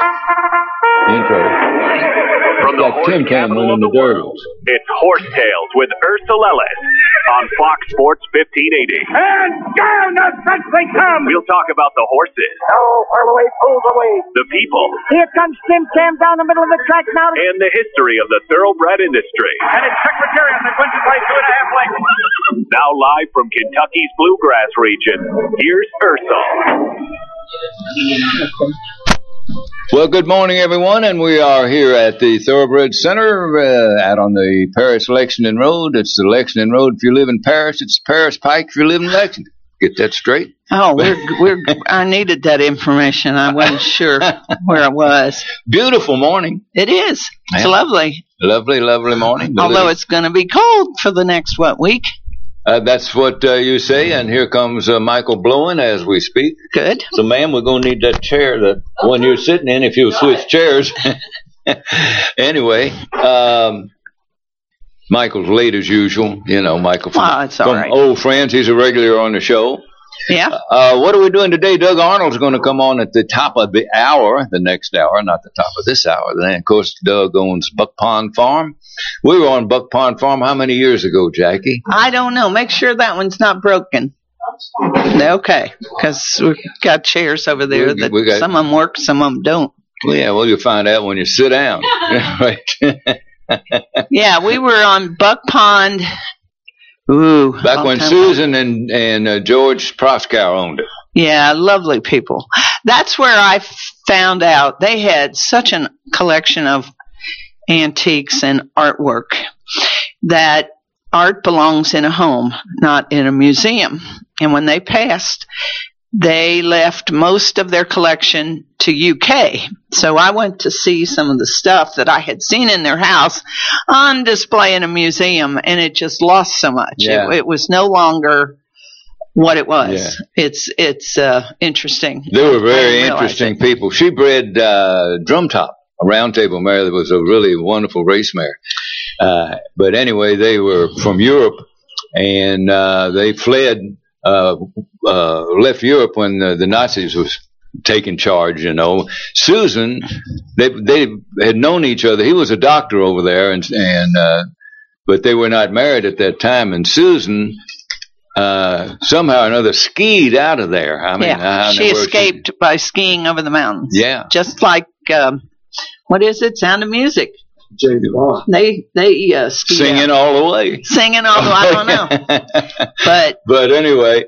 Intro. From the Like Tim Cameron in the Derbies. It's Horsetails with Ursula Ellis on Fox Sports 1580. And down the stretch they come. We'll talk about the horses, Oh, whirl away, pulls away. the people, Here comes Tim Cam down the middle of the track now. and the history of the thoroughbred industry. And it's Secretariat that wins it by 2.5 lengths. Now live from Kentucky's Bluegrass region, here's Ursula. Well, good morning, everyone, and we are here at the Thoroughbred Center out on the Paris Lexington Road. It's the Lexington Road if you live in Paris. It's Paris Pike if you live in Lexington. Get that straight? Oh, I needed that information. I wasn't sure where I was. Beautiful morning. It is. It's Yeah. lovely. Lovely, lovely morning. Although it's going to be cold for the next, week? That's what you say, and here comes Michael blowing as we speak. Good. So, ma'am, we're going to need that chair, the one you're sitting in, if you'll switch chairs. Anyway, Michael's late as usual. You know, Michael from, It's all from right. old friends. He's a regular on the show. Yeah. What are we doing today? Doug Arnold's going to come on at the top of the hour, the next hour, not the top of this hour. Then, of course, Doug owns Buck Pond Farm. We were on Buck Pond Farm how many years ago, Jackie? I don't know. Make sure that one's not broken. Okay. Because we've got chairs over there We got- some of them work, some of them don't. Well, yeah, well, you'll find out when you sit down. Right. Yeah, we were on Buck Pond. Ooh. Back long when time Susan and George Proskauer owned it. Yeah, lovely people. That's where I found out they had such a collection of antiques and artwork that art belongs in a home, not in a museum. And when they passed, they left most of their collection to UK. So I went to see some of the stuff that I had seen in their house on display in a museum, and it just lost so much. Yeah. It was no longer what it was. Yeah. It's interesting. They were I very didn't realize interesting it. people. She bred Drum Top, a round table mare that was a really wonderful race mare. But anyway, they were from Europe, and they fled, left Europe when the Nazis was taking charge, you know. Susan, they had known each other. He was a doctor over there, and but they were not married at that time. And Susan somehow or another skied out of there. I mean, Yeah, she escaped by skiing over the mountains. Yeah. Just like, what is it? Sound of Music. James Bond. They ski singing out. all the way. Singing all the way. I don't know. But anyway,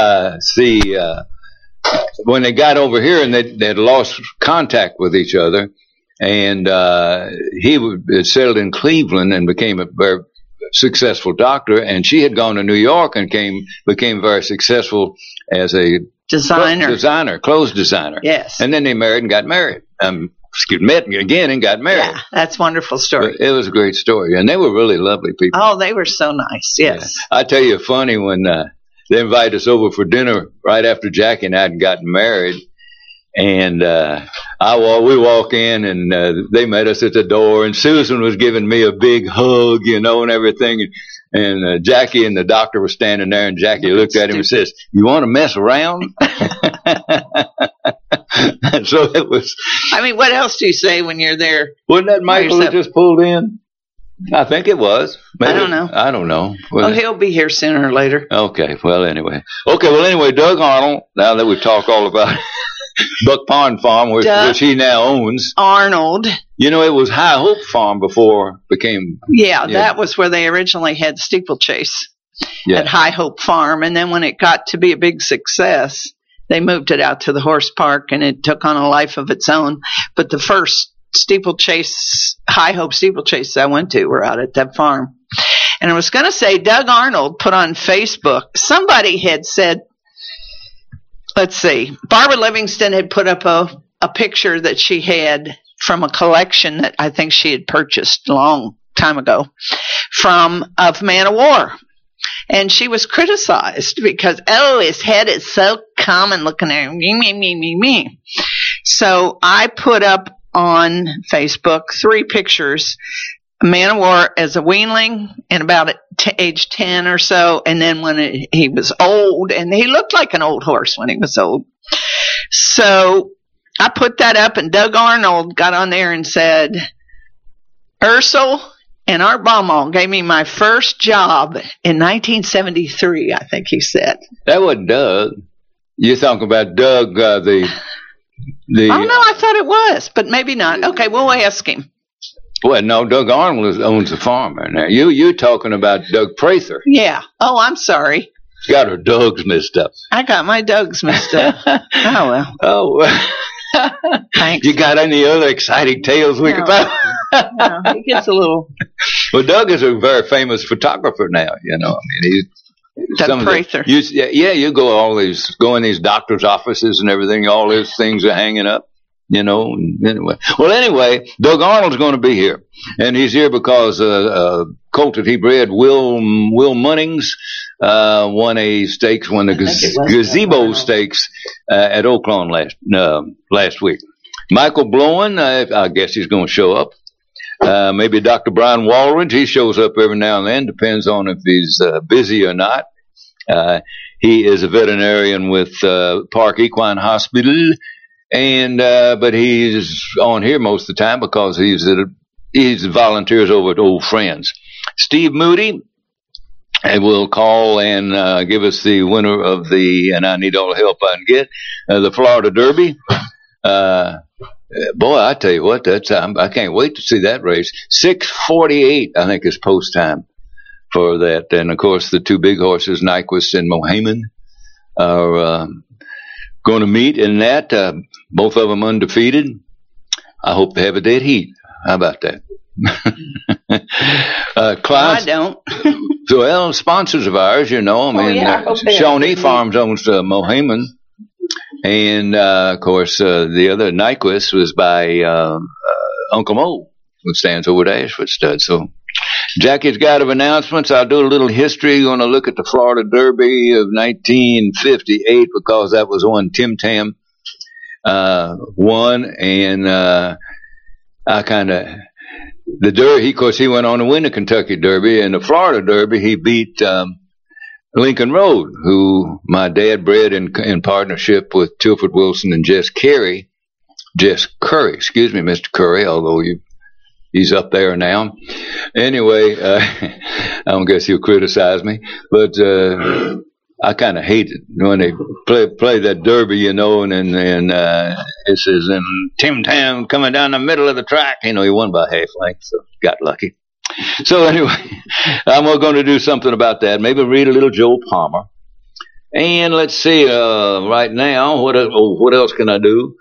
when they got over here and they'd lost contact with each other, and he had settled in Cleveland and became a very successful doctor, and she had gone to New York and became very successful as a clothes designer. Yes. And then they married and got married. Met again and got married. yeah, that's a wonderful story. But it was a great story, and they were really lovely people. Oh, they were so nice. Yes. I tell you, funny when they invited us over for dinner right after Jackie and I had gotten married, and we walk in, and they met us at the door, and Susan was giving me a big hug, you know, and everything, and Jackie and the doctor were standing there, and Jackie looked at him and says, "You want to mess around?" And so it was. I mean, what else do you say when you're there? Wasn't that Michael that just pulled in? I think it was. Maybe. I don't know. Well, He'll be here sooner or later. Okay. Well, anyway, Doug Arnold. Now that we've talked all about Buck Pond Farm, which he now owns. Arnold. You know, it was High Hope Farm before it became. Yeah, that was where they originally had steeplechase at High Hope Farm, and then when it got to be a big success, they moved it out to the horse park, and it took on a life of its own. But the first High Hope steeplechase I went to were out at that farm. And I was going to say, Doug Arnold put on Facebook, somebody had said, let's see, Barbara Livingston had put up a picture that she had from a collection that I think she had purchased a long time ago of Man of War. And she was criticized because, his head is so common looking at him. Me. So I put up on Facebook 3 pictures. Man of War as a weanling and about age 10 or so. And then when he was old, and he looked like an old horse when he was old. So I put that up, and Doug Arnold got on there and said, Ursel and Art Baumol gave me my first job in 1973, I think he said. That wasn't Doug. You're talking about Doug, the. Oh, no, I thought it was, but maybe not. Okay, we'll ask him. Well, no, Doug Arnold owns the farm right now. You're talking about Doug Prather. Yeah. Oh, I'm sorry. Got her Dougs mixed up. I got my Dougs mixed up. Oh, well. Oh, thanks. You got any other exciting tales we can tell? No, he gets a little. Well, Doug is a very famous photographer now. I mean, he's. Doug Prather. You go in these doctors' offices and everything. All these things are hanging up. Anyway. Well, anyway, Doug Arnold's going to be here, and he's here because colt that he bred, Will Munnings, won the Gazebo Stakes at Oaklawn last week. Michael Blowen, I guess he's going to show up. Maybe Dr. Brian Walridge, he shows up every now and then, depends on if he's busy or not. He is a veterinarian with Park Equine Hospital, and but he's on here most of the time because he's volunteers over at Old Friends. Steve Moody will call and give us the winner of and I need all the help I can get, the Florida Derby. Boy, I tell you what, I can't wait to see that race. 6:48, I think, is post time for that. And of course, the two big horses, Nyquist and Mohaymen, are going to meet in that. Both of them undefeated. I hope they have a dead heat. How about that? I don't. Well, sponsors of ours, Shawnee Farms owns Mohaymen. And, of course, the other Nyquist was by Uncle Mo, who stands over at Ashford Stud. So, Jackie's got of announcements. I'll do a little history. Going to look at the Florida Derby of 1958 because that was one Tim Tam won. And I kind of... The Derby, of course, he went on to win the Kentucky Derby. And the Florida Derby, he beat... Lincoln Road, who my dad bred in partnership with Tilford Wilson and Jess Curry, Mr. Curry, although he's up there now. Anyway, I don't guess he'll criticize me, but I kind of hate it when they play that Derby, and it says, and Tim Tam coming down the middle of the track. He won by half length, so got lucky. So anyway, I'm going to do something about that. Maybe read a little Joe Palmer. And let's see, right now, what else can I do?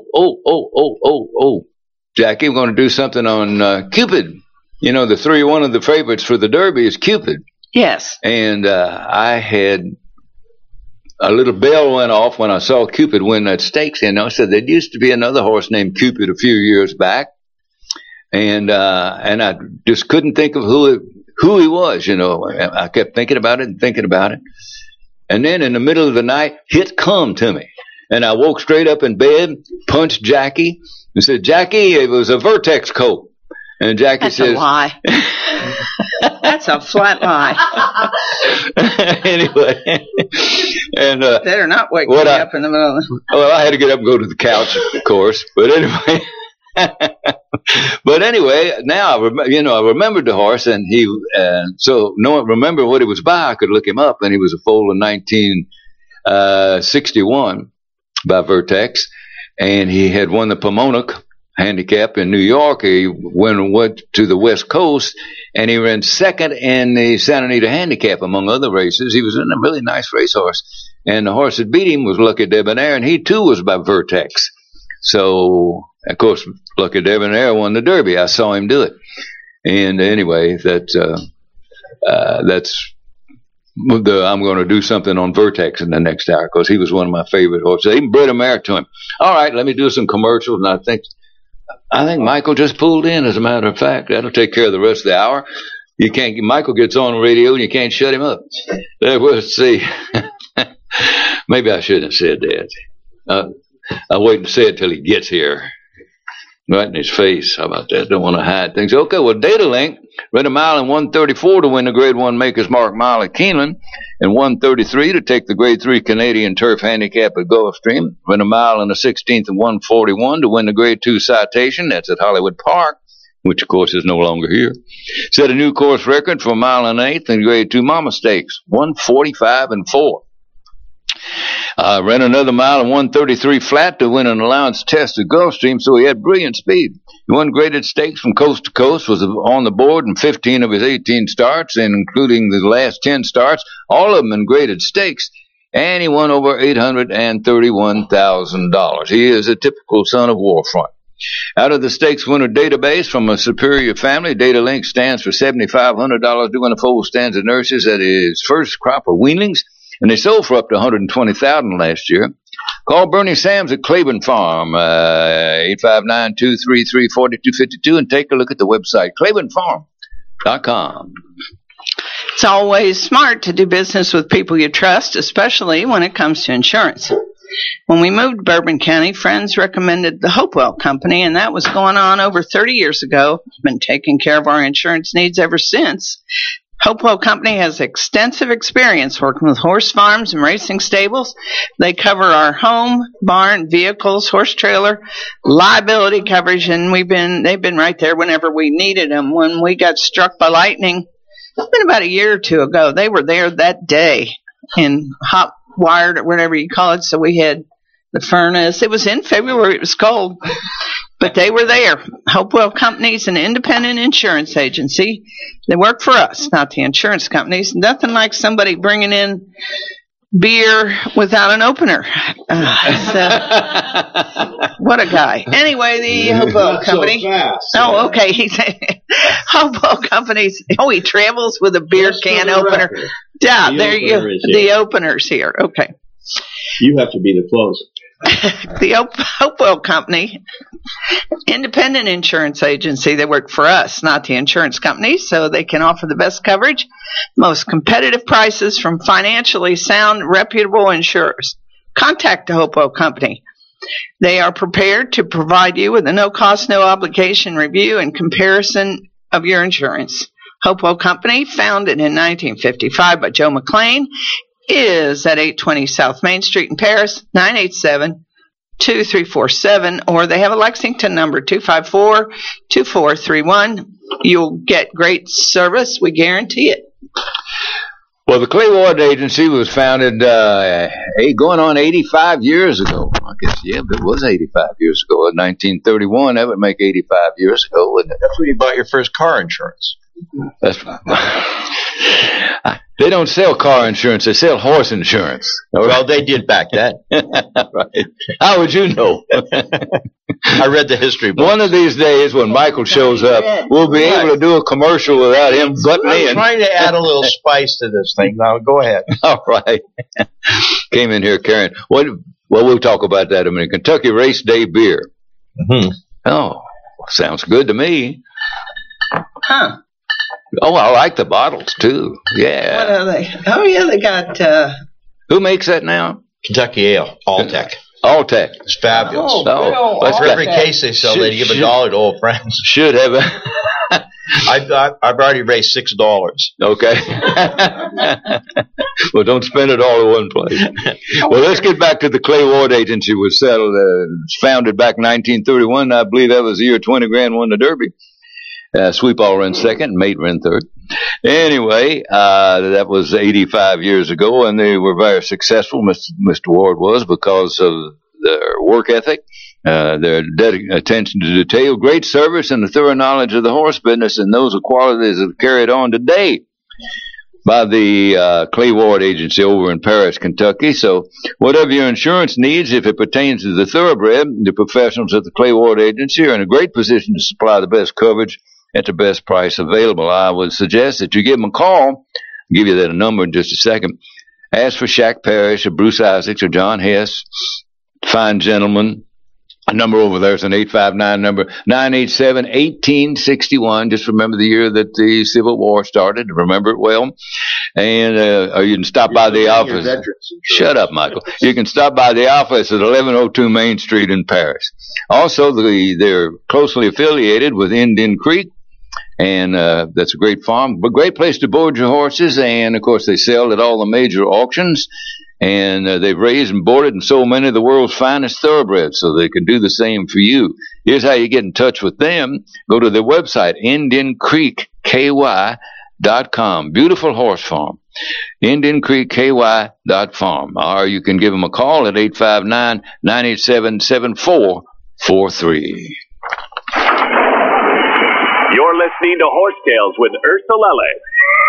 Jackie, we're going to do something on Cupid. One of the favorites for the Derby is Cupid. Yes. And I had a little bell went off when I saw Cupid win that stakes. And I said there used to be another horse named Cupid a few years back. And I just couldn't think of who he was, I kept thinking about it. And then in the middle of the night, it come to me. And I woke straight up in bed, punched Jackie, and said, Jackie, it was a Vertex coat. And Jackie says, that's a lie. That's a flat lie. Anyway. And, better not wake me up in the middle of the... Well, I had to get up and go to the couch, of course. But anyway... But anyway, now I remembered the horse, and remember what he was by. I could look him up, and he was a foal in 1961 by Vertex, and he had won the Pomona handicap in New York. He went to the West Coast, and he ran second in the Santa Anita handicap, among other races. He was in a really nice racehorse, and the horse that beat him was Lucky Debonair, and he too was by Vertex. So, of course, Lucky Debonair won the Derby. I saw him do it. And anyway, I'm going to do something on Vertex in the next hour because he was one of my favorite horses. I even bred a mare to him. All right, let me do some commercials. And I think Michael just pulled in, as a matter of fact. That'll take care of the rest of the hour. Michael gets on the radio and you can't shut him up. Let's see. Maybe I shouldn't have said that. I'll wait and say it till he gets here. Right in his face. How about that? Don't want to hide things. Okay, well, Data Link ran a mile in 1:34 to win the Grade 1 Maker's Mark Mile at Keeneland. and 133 to take the Grade 3 Canadian Turf Handicap at Gulfstream. Win a mile and a 16th and 141 to win the Grade 2 Citation. That's at Hollywood Park, which of course is no longer here. Set a new course record for a mile and an 8th in Grade 2 Mama Stakes, 145 and 4. Ran another mile and 133 flat to win an allowance test at Gulfstream, so he had brilliant speed. He won graded stakes from coast to coast, was on the board in 15 of his 18 starts, and including the last 10 starts, all of them in graded stakes, and he won over $831,000. He is a typical son of Warfront. Out of the stakes winner database from a superior family, Data Link stands for $7,500 doing a full stands of nurses at his first crop of weanlings, and they sold for up to $120,000 last year. Call Bernie Sams at Claiborne Farm, 859-233-4252, and take a look at the website, ClaiborneFarm.com. It's always smart to do business with people you trust, especially when it comes to insurance. When we moved to Bourbon County, friends recommended the Hopewell Company, and that was going on over 30 years ago. Been taking care of our insurance needs ever since. Hopewell Company has extensive experience working with horse farms and racing stables. They cover our home, barn, vehicles, horse trailer, liability coverage, and they've been right there whenever we needed them. When we got struck by lightning, it's been about a year or two ago, they were there that day in hot wired or whatever you call it. So we had the furnace. It was in February. It was cold. But they were there. Hopewell Company's an independent insurance agency. They work for us, not the insurance companies. Nothing like somebody bringing in beer without an opener. What a guy. Anyway, the Hopewell Company. Oh, okay. He said Hopewell Company's. Oh, he travels with a beer can opener. Yeah, there you go. The opener's here. Okay. You have to be the closer. The Hopewell Company, independent insurance agency. They work for us, not the insurance companies, so they can offer the best coverage, most competitive prices from financially sound, reputable insurers. Contact the Hopewell Company. They are prepared to provide you with a no-cost, no-obligation review and comparison of your insurance. Hopewell Company, founded in 1955 by Joe McLean, is at 820 South Main Street in Paris, 987-2347, or they have a Lexington number, 254-2431. You'll get great service. We guarantee it. Well, the Clay Ward Agency was founded going on 85 years ago. I guess, yeah, but it was 85 years ago. In 1931, that would make 85 years ago, wouldn't it? That's when you bought your first car insurance. That's right. They don't sell car insurance. They sell horse insurance. Well, they did back then. Right. How would you know? I read the history books. One of these days when Michael shows up, we'll be able to do a commercial without him butting in. I'm trying to add a little spice to this thing. Now, go ahead. All right. Came in here carrying. Well, we'll talk about that in a minute. Kentucky Race Day beer. Mm-hmm. Oh, sounds good to me. Huh. Oh, I like the bottles, too. Yeah. What are they? Oh, yeah, they got... Who makes that now? Kentucky Ale, Alltech. Alltech. It's fabulous. Oh, for every case they sell, they give $1 to old friends. Should have a... I've already raised $6. Okay. Well, don't spend it all in one place. Well, let's get back to the Clay Ward Agency. Was founded back in 1931. I believe that was the year 20 grand won the Derby. Sweetball ran second, Mate ran third. Anyway, that was 85 years ago, and they were very successful, Mr. Ward was, because of their work ethic, their attention to detail, great service, and the thorough knowledge of the horse business, and those are qualities that are carried on today by the Clay Ward Agency over in Paris, Kentucky. So whatever your insurance needs, if it pertains to the thoroughbred, the professionals at the Clay Ward Agency are in a great position to supply the best coverage at the best price available. I would suggest that you give them a call. I'll give you that number in just a second. Ask for Shaq Parrish or Bruce Isaacs or John Hess. Fine gentlemen. A number over there is an 859 number, 987-1861. Just remember the year that the Civil War started. Remember it well. And or you can stop by the office. Shut up, Michael. You can stop by the office at 1102 Main Street in Paris. Also, they're closely affiliated with Indian Creek And that's a great farm, but great place to board your horses. And, of course, they sell at all the major auctions. And they've raised and boarded and sold many of the world's finest thoroughbreds, so they could do the same for you. Here's how you get in touch with them. Go to their website, IndianCreekKY.com. Beautiful horse farm. IndianCreekKY.farm. Or you can give them a call at 859-987-7443. You're listening to Horse Tales with Ursul Ellis.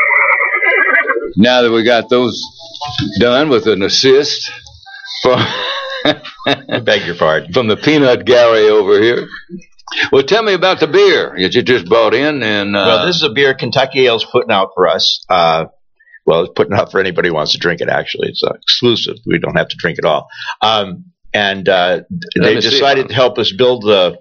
Now that we got those done with an assist from I beg your pardon. from the peanut Gary over here. Well, tell me about the beer that you just brought in. And Well, this is a beer Kentucky Ale's putting out for us. Well, it's putting out for anybody who wants to drink it, actually. It's exclusive. We don't have to drink it all. They decided to help us build a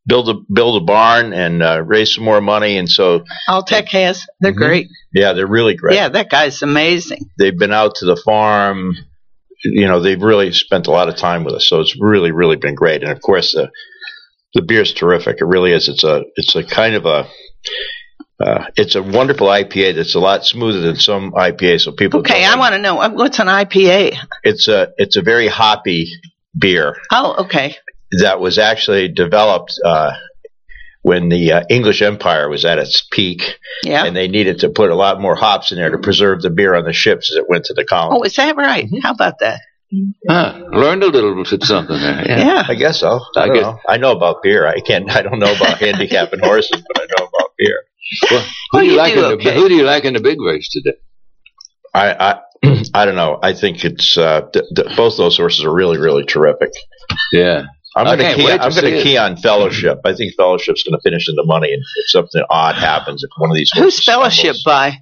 barn and raise some more money. And so Alltech has. They're great. Yeah, they're really great. Yeah, that guy's amazing. They've been out to the farm. They've really spent a lot of time with us. So it's really, really been great. And of course, the beer's terrific. It really is. It's a kind of it's a wonderful IPA that's a lot smoother than some IPA. So people. Okay, I want to know what's an IPA. It's a very hoppy beer. Oh, okay. That was actually developed when the English Empire was at its peak. Yeah. And they needed to put a lot more hops in there to preserve the beer on the ships as it went to the colonies. Oh, is that right? How about that? learned a little bit something there. Yeah. I guess so. I know. I know about beer. I don't know about handicapping horses, but I know about beer. Well, who do you like in the big race today? I don't know. I think it's both those horses are really, really terrific. Yeah. I'm going to key on Fellowship. I think Fellowship's going to finish in the money, and if something odd happens, if one of these horses Who's Fellowship by?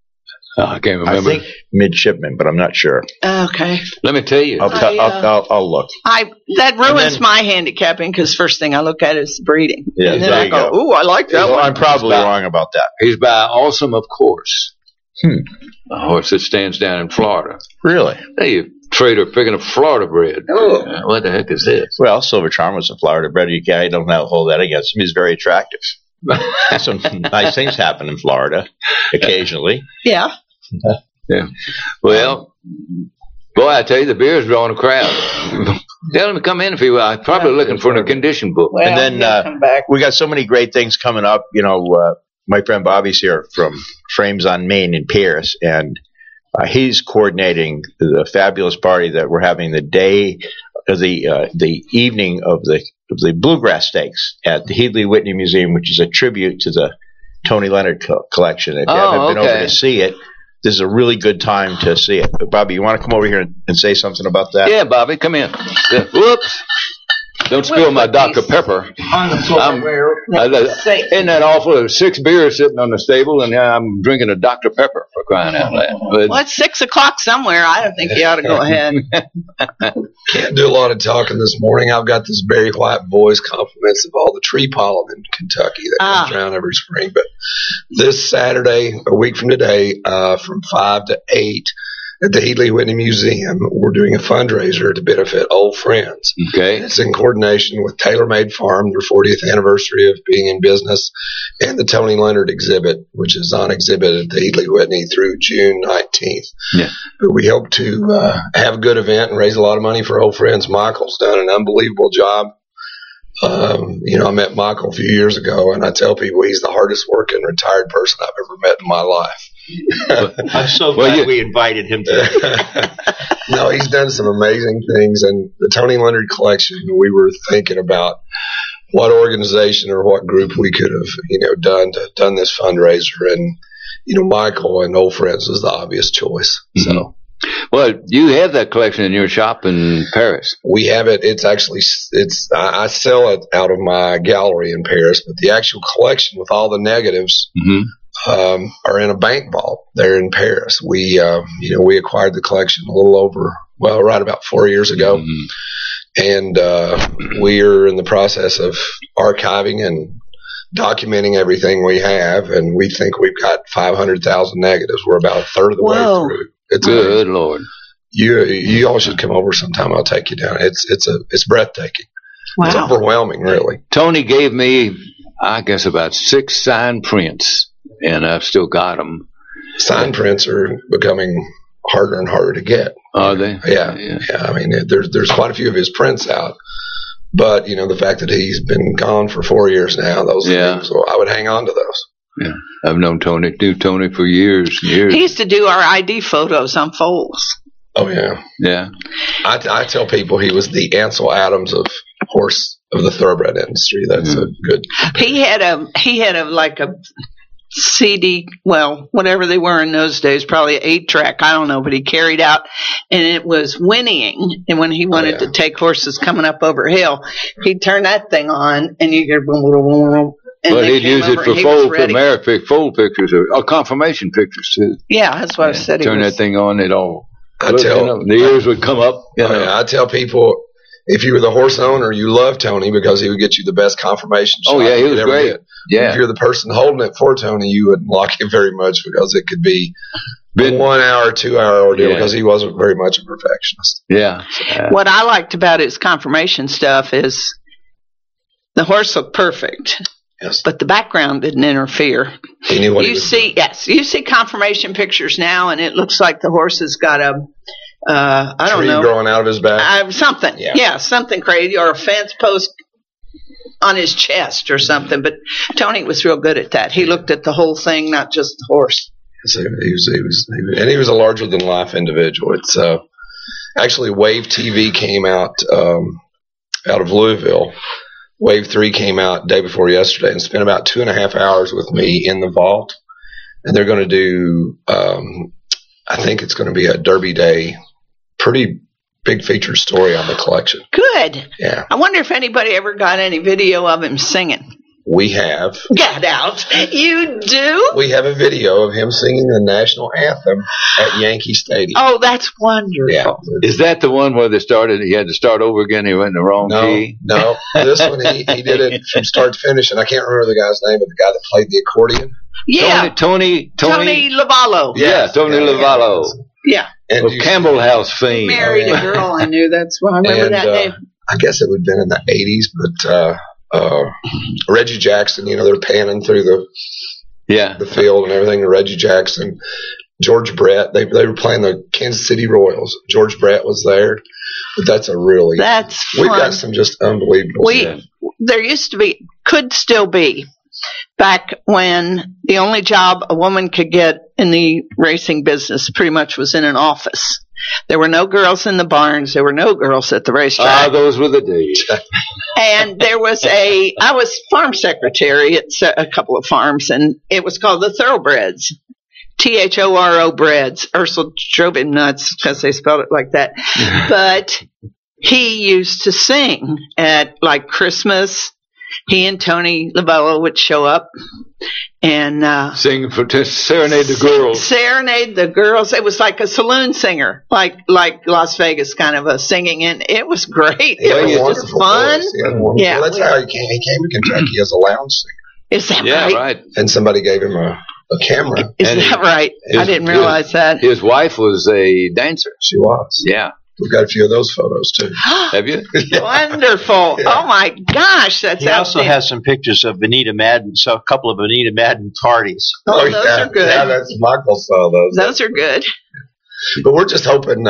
I can't remember. I think Midshipman, but I'm not sure. Okay. Let me tell you. I'll look. That ruins my handicapping because first thing I look at is breeding. Yeah, and then I go, ooh, I like that one. I'm probably wrong about that. He's by Awesome, of course. A horse that stands down in Florida. Really? Hey, you trader picking up Florida bred. Oh. What the heck is this? Well, Silver Charm was a Florida bred. You don't have to hold that against him. He's very attractive. Some nice things happen in Florida occasionally. Yeah. Yeah. Well, boy, I tell you, the beer's drawing a crowd. Tell him to come in if he will. I'm probably looking for a condition book. Well, and then we got so many great things coming up. You know, my friend Bobby's here from Frames on Main in Paris, and he's coordinating the fabulous party that we're having the day of the evening of the Bluegrass Stakes at the Headley Whitney Museum, which is a tribute to the Tony Leonard collection. If you haven't been over to see it, this is a really good time to see it. Bobby, you want to come over here and say something about that? Yeah, Bobby, come in. Whoops. Don't spill my Dr. Pepper. On the floor. Isn't that awful? There's 6 beers sitting on the stable, and I'm drinking a Dr. Pepper for crying out loud. Well, it's 6 o'clock somewhere. I don't think you ought to go ahead. Can't do a lot of talking this morning. I've got this Barry White Boys compliments of all the tree pollen in Kentucky that comes around every spring. But this Saturday, a week from today, from 5 to 8, at the Headley Whitney Museum, we're doing a fundraiser to benefit old friends. Okay. It's in coordination with Tailor Made Farm, their 40th anniversary of being in business, and the Tony Leonard exhibit, which is on exhibit at the Headley Whitney through June 19th. Yeah. But we hope to have a good event and raise a lot of money for old friends. Michael's done an unbelievable job. I met Michael a few years ago, and I tell people he's the hardest working retired person I've ever met in my life. I'm so glad we invited him today. No, he's done some amazing things. And the Tony Leonard collection, we were thinking about what organization or what group we could have, done this fundraiser. And, Michael and Old Friends was the obvious choice. Mm-hmm. So. Well, you have that collection in your shop in Paris. We have it. I sell it out of my gallery in Paris, but the actual collection with all the negatives are in a bank vault there in Paris. We acquired the collection right about 4 years ago. And we are in the process of archiving and documenting everything we have, and we think we've got 500,000 negatives. We're about a third of the way through. It's good Lord. You all should come over sometime. I'll take you down. It's breathtaking. Wow. It's overwhelming, really. Tony gave me, I guess, about 6 signed prints and I've still got them. Sign prints are becoming harder and harder to get. Are they? Yeah. I mean, there's quite a few of his prints out, but the fact that he's been gone for 4 years now, those things, well, I would hang on to those. Yeah, I've known Tony for years and years. He used to do our ID photos on Foals. Oh yeah, yeah. I tell people he was the Ansel Adams of the thoroughbred industry. That's a good. He had a like a CD, well, whatever they were in those days, probably an 8-track, I don't know, but he carried out, and it was whinnying. And when he wanted to take horses coming up over a hill, he'd turn that thing on, and you hear boom, boom, boom, boom. But he'd use it for foal pictures or confirmation pictures too. Yeah, that's what I said. Turn that thing on, it all. The ears would come up. I tell people, if you were the horse owner, you loved Tony because he would get you the best confirmation shot. Oh yeah, he was great. Yeah. If you're the person holding it for Tony, you wouldn't like it very much because it could be a 1 hour, 2 hour ordeal because he wasn't very much a perfectionist. Yeah. What I liked about his confirmation stuff is the horse looked perfect. Yes. But the background didn't interfere. He knew what he was doing. You see confirmation pictures now, and it looks like the horse has got a, I don't know, growing out of his back. Something, something crazy, or a fence post on his chest or something. But Tony was real good at that. He looked at the whole thing, not just the horse. So he was a larger than life individual. It's actually Wave TV came out of Louisville. Wave 3 came out day before yesterday and spent about 2.5 hours with me in the vault. And they're going to do, I think it's going to be a Derby Day, pretty big featured story on the collection. Good. Yeah. I wonder if anybody ever got any video of him singing. We have. Get out. You do? We have a video of him singing the national anthem at Yankee Stadium. Oh, that's wonderful. Yeah. Is that the one where he had to start over again? He went in the wrong key? No. This one, he did it from start to finish, and I can't remember the guy's name, but the guy that played the accordion. Yeah. Tony Lavallo. Yeah, Tony Lavallo. Yeah. Of Campbell House fame. He married a girl I knew. That's why I remember that name. I guess it would have been in the 80s, but Reggie Jackson, they're panning through the field and everything. Reggie Jackson, George Brett, they were playing the Kansas City Royals. George Brett was there, but that's fun. We've got some just unbelievable stuff. There used to be, could still be, back when the only job a woman could get in the racing business pretty much was in an office. There were no girls in the barns. There were no girls at the racetrack. Those were the days. And there was I was farm secretary at a couple of farms, and it was called the Thoroughbreds. THORO Breds. Ursula drove him nuts because they spelled it like that. But he used to sing at like Christmas. He and Tony Lavallo would show up and sing serenade the girls. Serenade the girls. It was like a saloon singer, like Las Vegas kind of a singing, and it was great. It was just fun. Yeah, well, that's how he came. He came to Kentucky as a lounge singer. Is that right? Right. And somebody gave him a camera. Is that right? I didn't realize that. His wife was a dancer. She was. Yeah. We've got a few of those photos, too. Have you? Wonderful. Yeah. Oh, my gosh. That's He also has some pictures of Anita Madden, so a couple of Anita Madden parties. Those are good. Yeah, that's Michael saw those. Those are good. But we're just hoping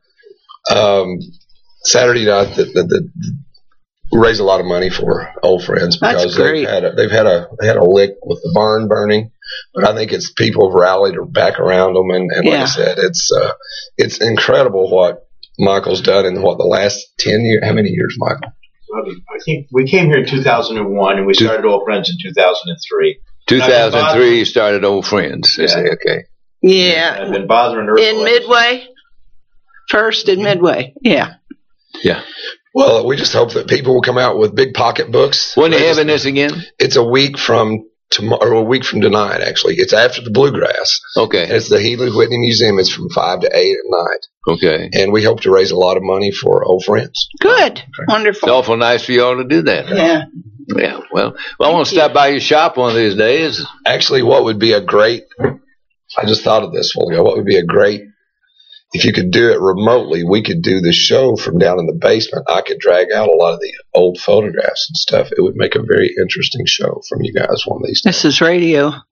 Saturday night that raise a lot of money for Old Friends because they had a lick with the barn burning. But I think it's people have rallied back around them, and like I said, it's incredible what Michael's done in the last 10 years. How many years, Michael? I think we came here in 2001, and we started Old Friends in 2003. 2003, you started Old Friends. Yeah. Okay. Yeah. I've been bothering her. In Midway? First in Midway. Yeah. Yeah. Well, we just hope that people will come out with big pocketbooks. When are you having this again? It's a week from tomorrow, or a week from tonight, actually. It's after the Bluegrass. Okay. And it's the Healy Whitney Museum. It's from 5 to 8 at night. Okay. And we hope to raise a lot of money for Old Friends. Good. Okay. Wonderful. It's awful nice for you all to do that. Yeah. Yeah. Well, I want to stop by your shop one of these days. Actually, what would be a great, I just thought of this while ago, what would be a great, if you could do it remotely, we could do the show from down in the basement. I could drag out a lot of the old photographs and stuff. It would make a very interesting show from you guys one of these days. This is radio.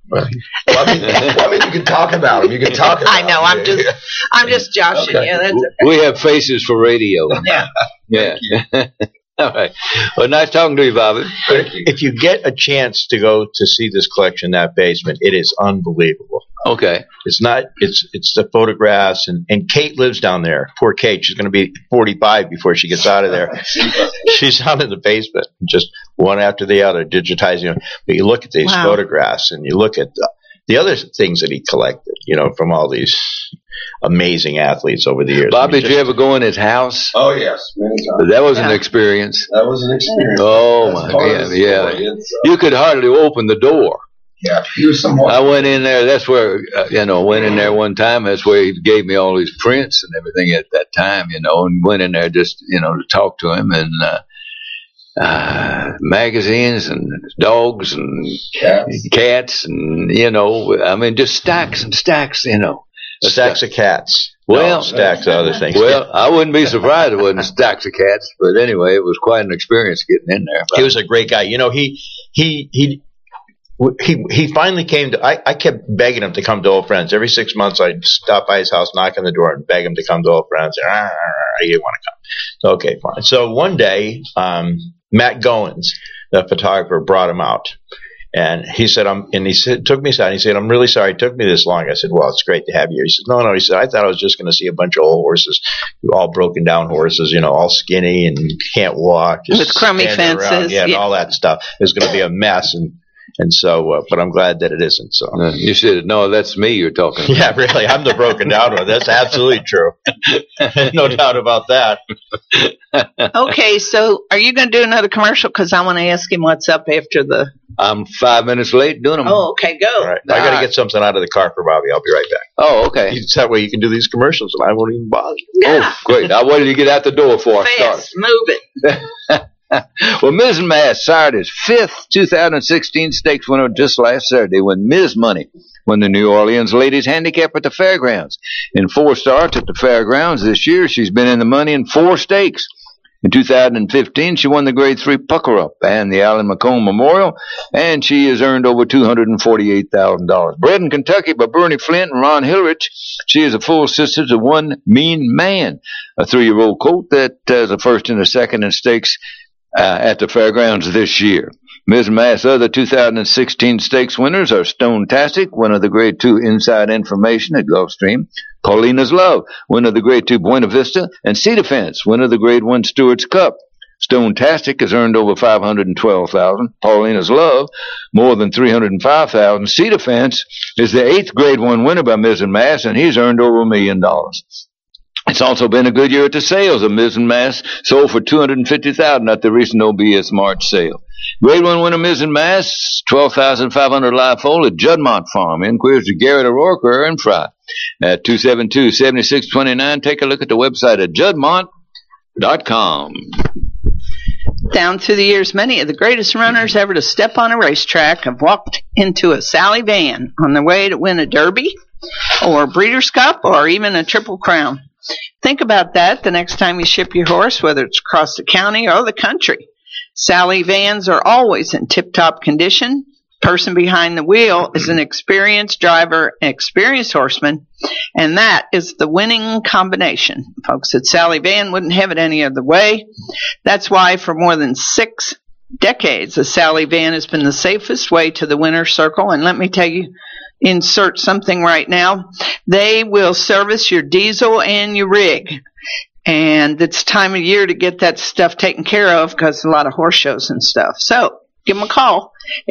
Well, I mean, you can talk about them. You can talk about I know. them. I'm just joshing Okay. you. That's okay. We have faces for radio. Yeah. Yeah. All right. Well, nice talking to you, Bobby. Thank you. If you get a chance to go to see this collection in that basement, it is unbelievable. Okay. It's the photographs, and Kate lives down there. Poor Kate. She's going to be 45 before she gets out of there. She's down in the basement, just one after the other, digitizing. But you look at these photographs, and you look at the other things that he collected, from all these amazing athletes over the years. Bobby, did you ever go in his house? Oh, yes. Many times. That was an experience. That was an experience. Oh, That's my part of God. the Yeah. story. It's, You could hardly open the door. yeah, he was somewhat. I went in there. That's where, went in there one time. That's where he gave me all these prints and everything at that time, and went in there just, to talk to him, and magazines and dogs and cats and, just stacks and stacks, Stacks of cats. Well, stacks of other things. Well, I wouldn't be surprised if it wasn't stacks of cats, but anyway, it was quite an experience getting in there. He was a great guy. He finally came to. I kept begging him to come to Old Friends. Every 6 months, I'd stop by his house, knock on the door, and beg him to come to Old Friends. You want to come? So, okay, fine. So one day, Matt Goins, the photographer, brought him out. And he said, took me aside. He said, I'm really sorry it took me this long. I said, well, it's great to have you. He said, no. He said, I thought I was just going to see a bunch of old horses, all broken down horses, all skinny and can't walk. With crummy fences. Around, and all that stuff. It was going to be a mess. And so, but I'm glad that it isn't. So you said, no, that's me you're talking about. Yeah, really. I'm the broken down one. That's absolutely true. No doubt about that. Okay, so are you going to do another commercial? Because I want to ask him what's up after the. I'm 5 minutes late doing them. Oh, okay, go. All right. I got to get something out of the car for Bobby. I'll be right back. Oh, okay. That way you can do these commercials and I won't even bother you. Yeah. Oh, great. I waited to get out the door before I started. Fast, move it. Well, Ms. Mass sired his 5th 2016 stakes winner just last Saturday when Ms. Money won the New Orleans Ladies Handicap at the Fairgrounds. In 4 starts at the Fairgrounds this year, she's been in the money in 4 stakes. In 2015, she won the Grade 3 Pucker Up and the Allen McComb Memorial, and she has earned over $248,000. Bred in Kentucky by Bernie Flint and Ron Hilrich, she is a full sister to One Mean Man, a 3-year-old colt that is a first and a second in stakes at the Fairgrounds this year. Ms. Mass' other 2016 stakes winners are Stone-tastic, winner of the Grade 2 Inside Information at Gulfstream, Paulina's Love, winner of the Grade 2 Buena Vista, and Cedar Fence, winner of the Grade 1 Stewart's Cup. Stone-tastic has earned over $512,000. Paulina's Love, more than $305,000. Cedar Fence is the 8th Grade 1 winner by Ms. Mass, and he's earned over $1 million. It's also been a good year at the sales. A Ms. Mass sold for $250,000 at the recent OBS March sale. Grade 1 winner Ms. Mass, 12,500 live foal at Juddmont Farm. Inquiries to Garrett O'Rourke and Fry at 272-7629. Take a look at the website at juddmont.com. Down through the years, many of the greatest runners ever to step on a racetrack have walked into a Sally van on their way to win a Derby or a Breeders' Cup or even a Triple Crown. Think about that the next time you ship your horse, whether it's across the county or the country. Sally vans are always in tip-top condition. Person behind the wheel is an experienced driver, an experienced horseman, and that is the winning combination. Folks at Sally Van wouldn't have it any other way. That's why for more than 6 decades, the Sally Van has been the safest way to the winner's circle. And let me tell you, insert something right now. They will service your diesel and your rig. And it's time of year to get that stuff taken care of because a lot of horse shows and stuff. So give them a call,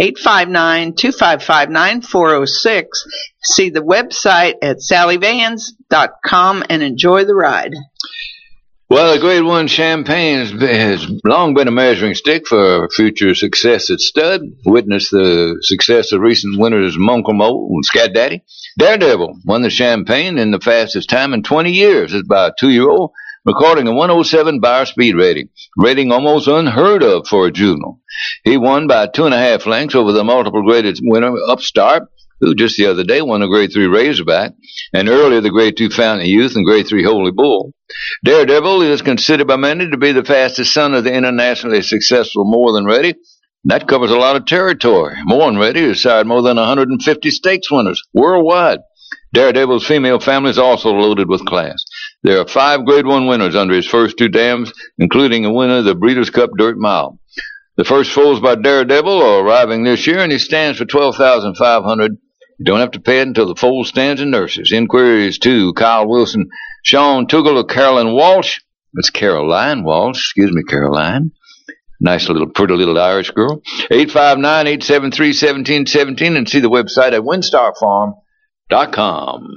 859-255-9406. See the website at sallyvans.com and enjoy the ride. Well, the Grade 1 Champagne has long been a measuring stick for future success at stud. Witness the success of recent winners Moncomo and Scat Daddy. Daredevil won the Champagne in the fastest time in 20 years. It's by a 2-year-old, recording a 107 Beyer speed rating almost unheard of for a juvenile. He won by 2.5 lengths over the multiple graded winner Upstart, who just the other day won a Grade 3 Razorback, and earlier the Grade 2 Fountain Youth and Grade 3 Holy Bull. Daredevil is considered by many to be the fastest son of the internationally successful More Than Ready, That covers a lot of territory. More than ready to side more than 150 stakes winners worldwide. Daredevil's female family is also loaded with class. There are 5 Grade 1 winners under his first 2 dams, including a winner of the Breeders' Cup Dirt Mile. The first foals by Daredevil are arriving this year, and he stands for $12,500. You don't have to pay it until the foal stands and nurses. Inquiries to Kyle Wilson, Sean Tuggle, or Carolyn Walsh. That's Caroline Walsh. Excuse me, Caroline. Nice little, pretty little Irish girl. 859-873-1717, and see the website at WinStarFarm.com.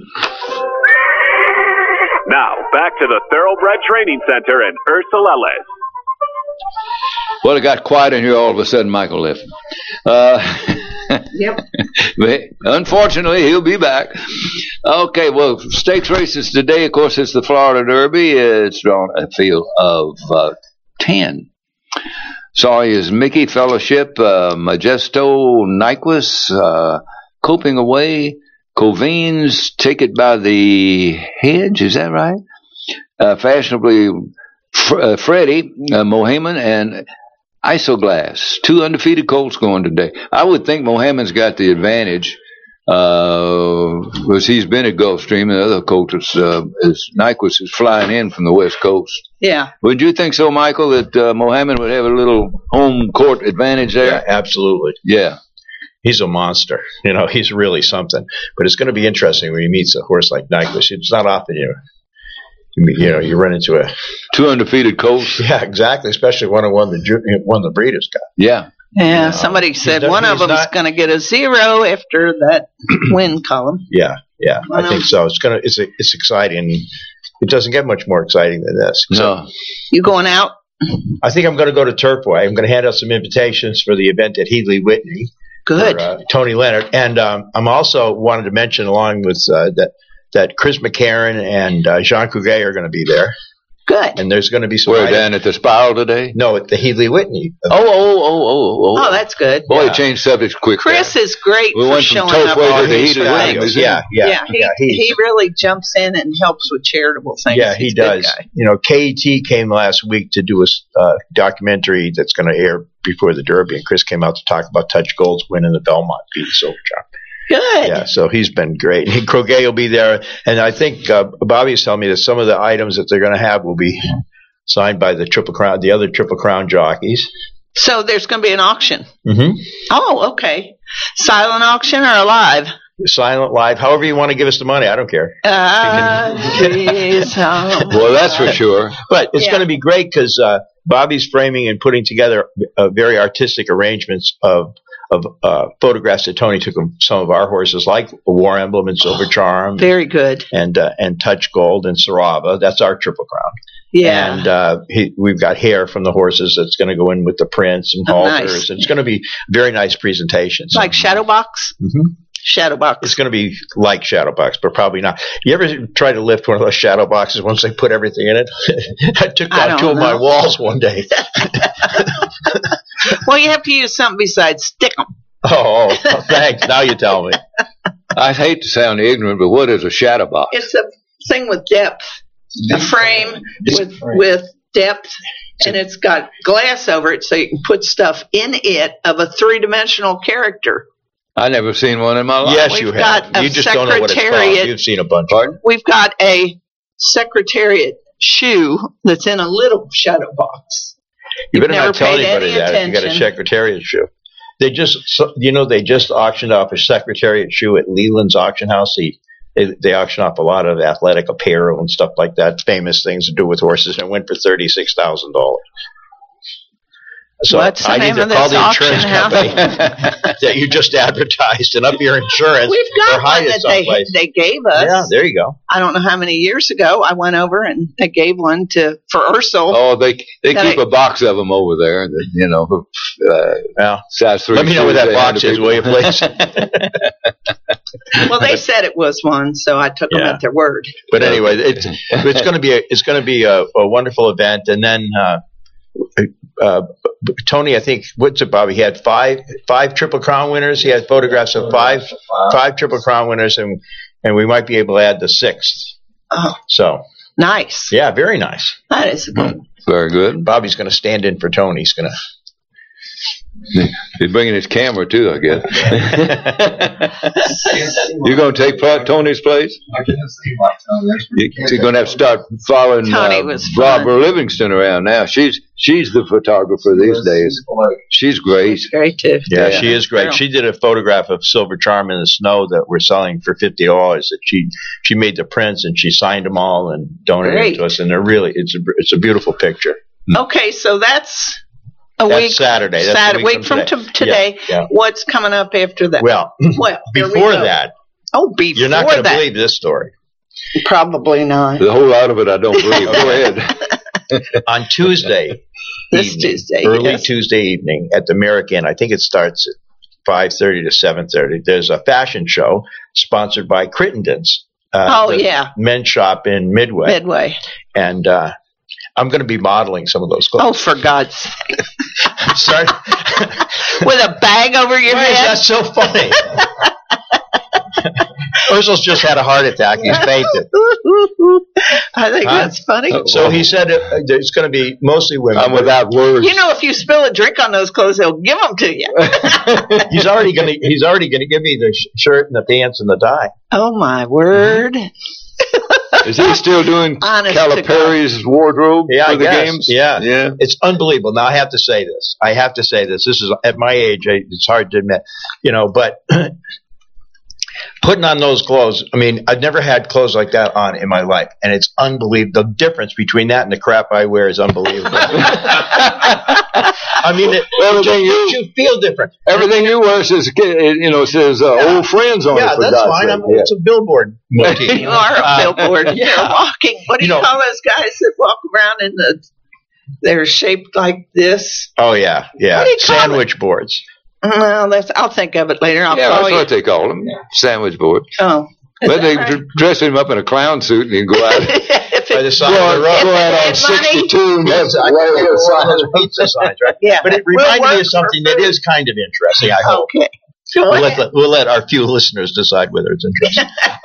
Now, back to the Thoroughbred Training Center in Ursul Ellis. Well, it got quiet in here all of a sudden. Michael left. Yep. But unfortunately, he'll be back. Okay, well, stakes races today, of course, it's the Florida Derby. It's drawn a field of 10. Sorry is Mickey Fellowship, Majesto, Nyquist, Coping Away, Covines, Take It by the Hedge, is that right? Fashionably Freddie, Mohamed, and Isoglass. 2 undefeated colts going today. I would think Mohamed's got the advantage, because he's been at Gulfstream, and the other colt is Nyquist is flying in from the West Coast. Yeah. Would you think so, Michael, that Mohamed would have a little home court advantage there? Yeah, absolutely. Yeah. He's a monster. He's really something. But it's going to be interesting when he meets a horse like Nyquist. It's not often you run into a 2 undefeated colts. Yeah, exactly. Especially one who won the Breeders' Cup. Yeah. Yeah, somebody said one of them is going to get a 0 after that win column. Yeah, I think so. It's exciting. It doesn't get much more exciting than this. No. You going out? I think I'm going to go to Turfway. I'm going to hand out some invitations for the event at Headley Whitney. Good. For, Tony Leonard. And I'm also wanted to mention, along with that Chris McCarron and Jean Couget are going to be there. Good. And there's going to be some. We're down at the Spiral today? No, at the Headley Whitney. Oh, that's good. Boy, yeah. Change subjects quick. Chris is great for showing up on things. Yeah. He really jumps in and helps with charitable things. Yeah, he does. KET came last week to do a documentary that's going to air before the Derby, and Chris came out to talk about Touch Gold's win in the Belmont, beating Silvercrown. Good. Yeah, so he's been great. Croquet will be there, and I think Bobby's telling me that some of the items that they're going to have will be signed by the other Triple Crown jockeys. So there's going to be an auction. Mm-hmm. Oh, okay. Silent auction or live? Silent, live, however you want to give us the money. I don't care. Well, that's for sure. But it's going to be great because Bobby's framing and putting together very artistic arrangements of photographs that Tony took of some of our horses, like War Emblem and Silver Charm. Very good. And Touch Gold and Sarava. That's our Triple Crown. Yeah. And we've got hair from the horses that's going to go in with the prints and halters. Nice. And it's going to be very nice presentations. Like Shadowbox? Mm-hmm. Shadowbox. It's going to be like Shadowbox, but probably not. You ever try to lift one of those shadow boxes once they put everything in it? I took down 2 of my walls one day. Well, you have to use something besides stick 'em. Oh, thanks. Now you tell me. I hate to sound ignorant, but what is a shadow box? It's a thing with depth. A frame with depth, and it's got glass over it so you can put stuff in it of a 3-dimensional character. I never seen one in my life. Yes, you have. You just don't know what it's called. You've seen a bunch. Pardon? We've got a Secretariat shoe that's in a little shadow box. You better not tell anybody that if you got a Secretariat shoe. They just auctioned off a Secretariat shoe at Leland's auction house. They auction off a lot of athletic apparel and stuff like that, famous things to do with horses, and it went for $36,000. So what's the I name need to of call this the insurance auction company that you just advertised and up your insurance. We've got one that they gave us. Yeah, there you go. I don't know how many years ago I went over and they gave one for Ursul. Oh, they keep a box of them over there. Size 3. Let me know where that box is, will you, please? Well, they said it was one, so I took them at their word. But anyway, it's going to be a wonderful event, and then. Tony, I think, what's it, Bobby? He had five Triple Crown winners. He had photographs of five Triple Crown winners, and we might be able to add the 6th. Oh, so nice. Yeah, very nice. That is good. Very good. Bobby's going to stand in for Tony. He's going to He's bringing his camera too, I guess. You're going to take Tony's place? You're going to have to start following Barbara Livingston around now. She's the photographer these days. She's great. She's great too. Yeah, she is great. She did a photograph of Silver Charm in the snow that we're selling for $50. That she made the prints and she signed them all and donated them to us. And they're really it's a beautiful picture. Okay, so that's That's Saturday. That's a week from today. Yeah. What's coming up after that? Well, before that. Oh, before you're not going to believe this story. Probably not. The whole lot of it, I don't believe. Go ahead. On Tuesday, early Tuesday evening at the Merrick Inn, I think it starts at 5:30 to 7:30. There's a fashion show sponsored by Crittenden's. Men's shop in Midway. And I'm going to be modeling some of those clothes. Oh, for God's sake. Sorry. With a bag over your head? That's so funny. Ursul's just had a heart attack. He's fainted. I think that's funny. So he said it's going to be mostly women. I'm without words. You know, if you spill a drink on those clothes, they'll give them to you. He's already going to give me the shirt and the pants and the tie. Oh my word! Is he still doing Calipari's wardrobe for the games? Yeah. It's unbelievable. Now I have to say this. This is at my age. It's hard to admit, but. Putting on those clothes, I mean, I've never had clothes like that on in my life, and it's unbelievable. The difference between that and the crap I wear is unbelievable. I mean, it makes you feel different. Everything you wear says, old friends on it. Yeah, that's fine. It's a billboard motif. You are a billboard. You're walking. What do you call those guys that walk around they're shaped like this? Oh, yeah. Sandwich boards. Well, I'll think of it later. That's what they call them, sandwich board. Oh. But they dress him up in a clown suit and he can go out by the side of the road. Go out on 62 and have pizza signs, right? Yeah. But it reminded me of something that is kind of interesting, I hope. Okay. We'll let our few listeners decide whether it's interesting.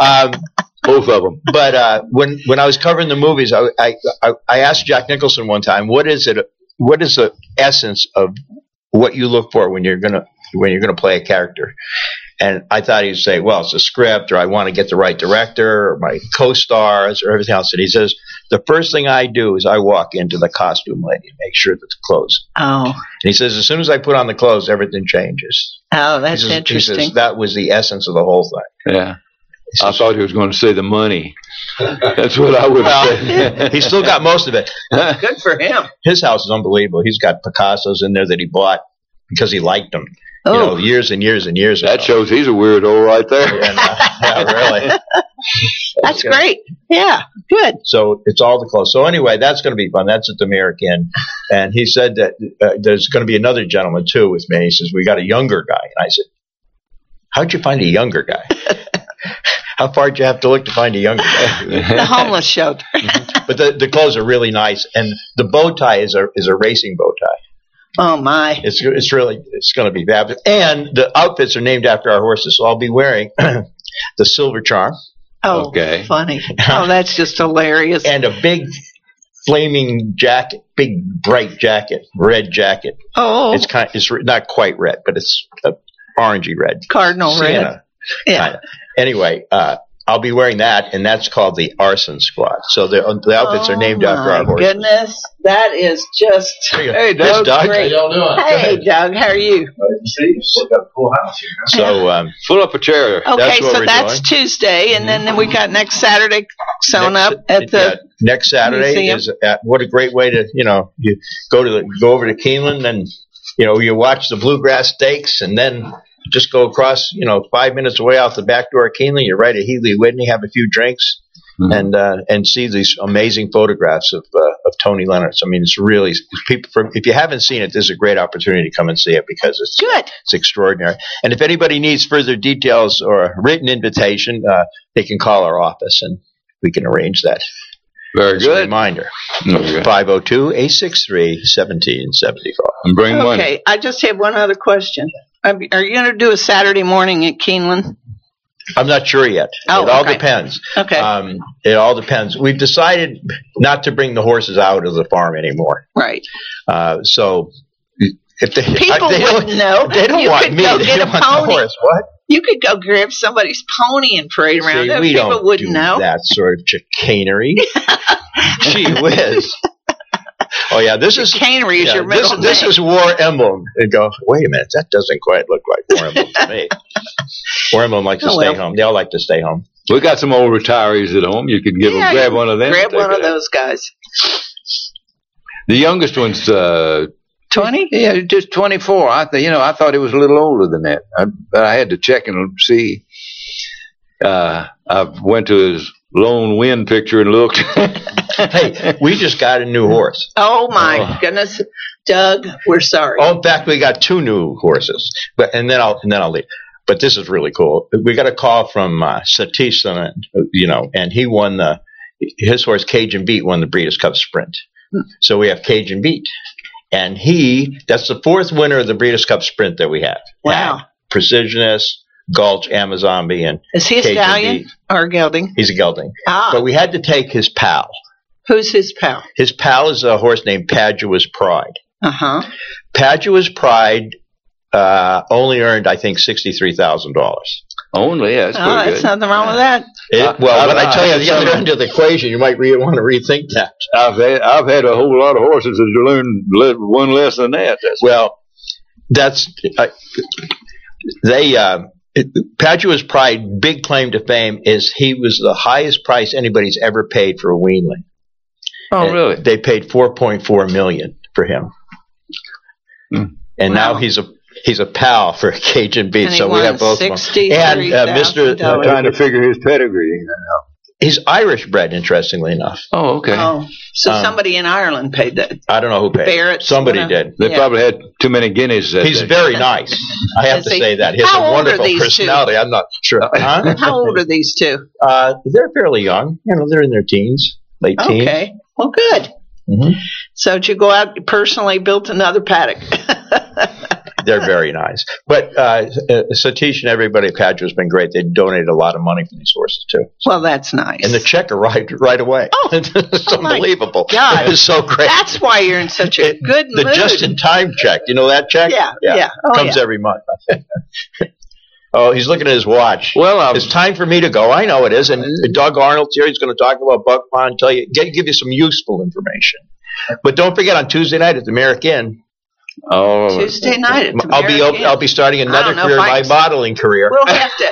Both of them. But when I was covering the movies, I asked Jack Nicholson one time, what is the essence of what you look for when you're gonna play a character? And I thought he'd say, well, it's a script, or I want to get the right director, or my co-stars, or everything else. And he says, the first thing I do is I walk into the costume lady and make sure that the clothes. Oh. And he says, as soon as I put on the clothes, everything changes. Oh, that's interesting. He says, that was the essence of the whole thing. Yeah. I thought he was going to say the money. That's what I would have said. He's still got most of it. Good for him. His house is unbelievable. He's got Picassos in there that he bought because he liked them. Oh. Years and years and years ago. That shows he's a weirdo right there. Yeah, really. That's great. Yeah, good. So it's all the clothes. So anyway, that's going to be fun. That's at the Merrick Inn. And he said that there's going to be another gentleman, too, with me. He says, we got a younger guy. And I said, how'd you find a younger guy? How far did you have to look to find a younger guy? The homeless shelter. But the clothes are really nice. And the bow tie is a racing bow tie. Oh my! It's going to be fabulous, and the outfits are named after our horses. So I'll be wearing the Silver Charm. Oh, okay. Funny! Oh, that's just hilarious. And a big flaming jacket, big bright jacket, red jacket. Oh, it's not quite red, but it's orangey red, cardinal red. Yeah. Kinda. Anyway, I'll be wearing that, and that's called the Arson Squad. So the outfits are named after our horses. Goodness, that is just. Hey, Doug. How y'all doing? Hey, Doug, how are you? See, we've got a full house here. So pull up a chair. Okay, that's Tuesday, and then we got next Saturday sewn up at the. Next Saturday museum. is what a great way to you go over to Keeneland and you watch the Bluegrass Stakes and then. Just go across, 5 minutes away out the back door of Keeneland. You're right at Healy Whitney, have a few drinks, and see these amazing photographs of Tony Leonard. I mean, it's really if you haven't seen it, this is a great opportunity to come and see it because it's good. It's extraordinary. And if anybody needs further details or a written invitation, they can call our office and we can arrange that. Very good. A reminder. 502-863-1775. And bring money. Okay, I just have one other question. Are you going to do a Saturday morning at Keeneland? I'm not sure yet. Oh, it all depends. Okay. It all depends. We've decided not to bring the horses out of the farm anymore. Right. So People wouldn't know. They don't You want could me. go They get a want the pony. horse. What? You could go grab somebody's pony and parade around. See, we People don't wouldn't do know. that sort of chicanery. Gee whiz. Oh yeah, this is Chicanery is your middle this name. is War Emblem. And go, wait a minute, that doesn't quite look like War Emblem to me. War Emblem like to stay home. They all like to stay home. We got some old retirees at home. You can grab one of them. Grab one of those guys. The youngest one's 20? Yeah, just 24. I thought he was a little older than that. I had to check and see. I went to his lone wind picture and looked. Hey, we just got a new horse. Oh my goodness, Doug, we're sorry. Oh, in fact, we got 2 new horses. And then I'll leave. But this is really cool. We got a call from Satish, and he won his horse Cajun Beat won the Breeders' Cup Sprint. So we have Cajun Beat. And that's the 4th winner of the Breeders' Cup Sprint that we have. Wow. Precisionist, Gulch, Amazonby, and is he a Cajun stallion Beat. or a gelding? He's a gelding. Ah. But we had to take his pal. Who's his pal? His pal is a horse named Padua's Pride. Uh-huh. Padua's Pride only earned, I think, $63,000. Only, yeah, that's pretty good. There's nothing wrong with that. When I tell you the other end of the equation, you might want to rethink that. I've had a whole lot of horses that learned one less than that. Padua's Pride, big claim to fame is he was the highest price anybody's ever paid for a weanling. Oh, really? They paid $4.4 million for him, and now he's a pal for Cajun Beat. And so we have both of them. And Mr. I'm trying to figure his pedigree. He's Irish bred, interestingly enough. Oh, okay. Oh, so somebody in Ireland paid that. I don't know who paid. Barrett. Somebody did. They probably had too many guineas. He's very nice. I have to say that. He has a wonderful personality. I'm not sure. Huh? How old are these two? They're fairly young. They're in their teens, late teens. Okay. Well, good. Mm-hmm. So did you go out personally built another paddock? They're very nice. But Satish and everybody at Padua has been great. They donated a lot of money for these horses, too. Well, that's nice. And the check arrived right away. Oh, it's unbelievable. God. It's so great. That's why you're in such a good mood. The just-in-time check. You know that check? Yeah. Oh, comes every month. Oh, he's looking at his watch. Well, it's time for me to go. I know it is. And Doug Arnold's here. He's going to talk about Buck Pond, give you some useful information. But don't forget, on Tuesday night at the Merrick Inn. Oh, Tuesday night at the Merrick Inn. I'll be starting another career, my modeling career. We'll have to.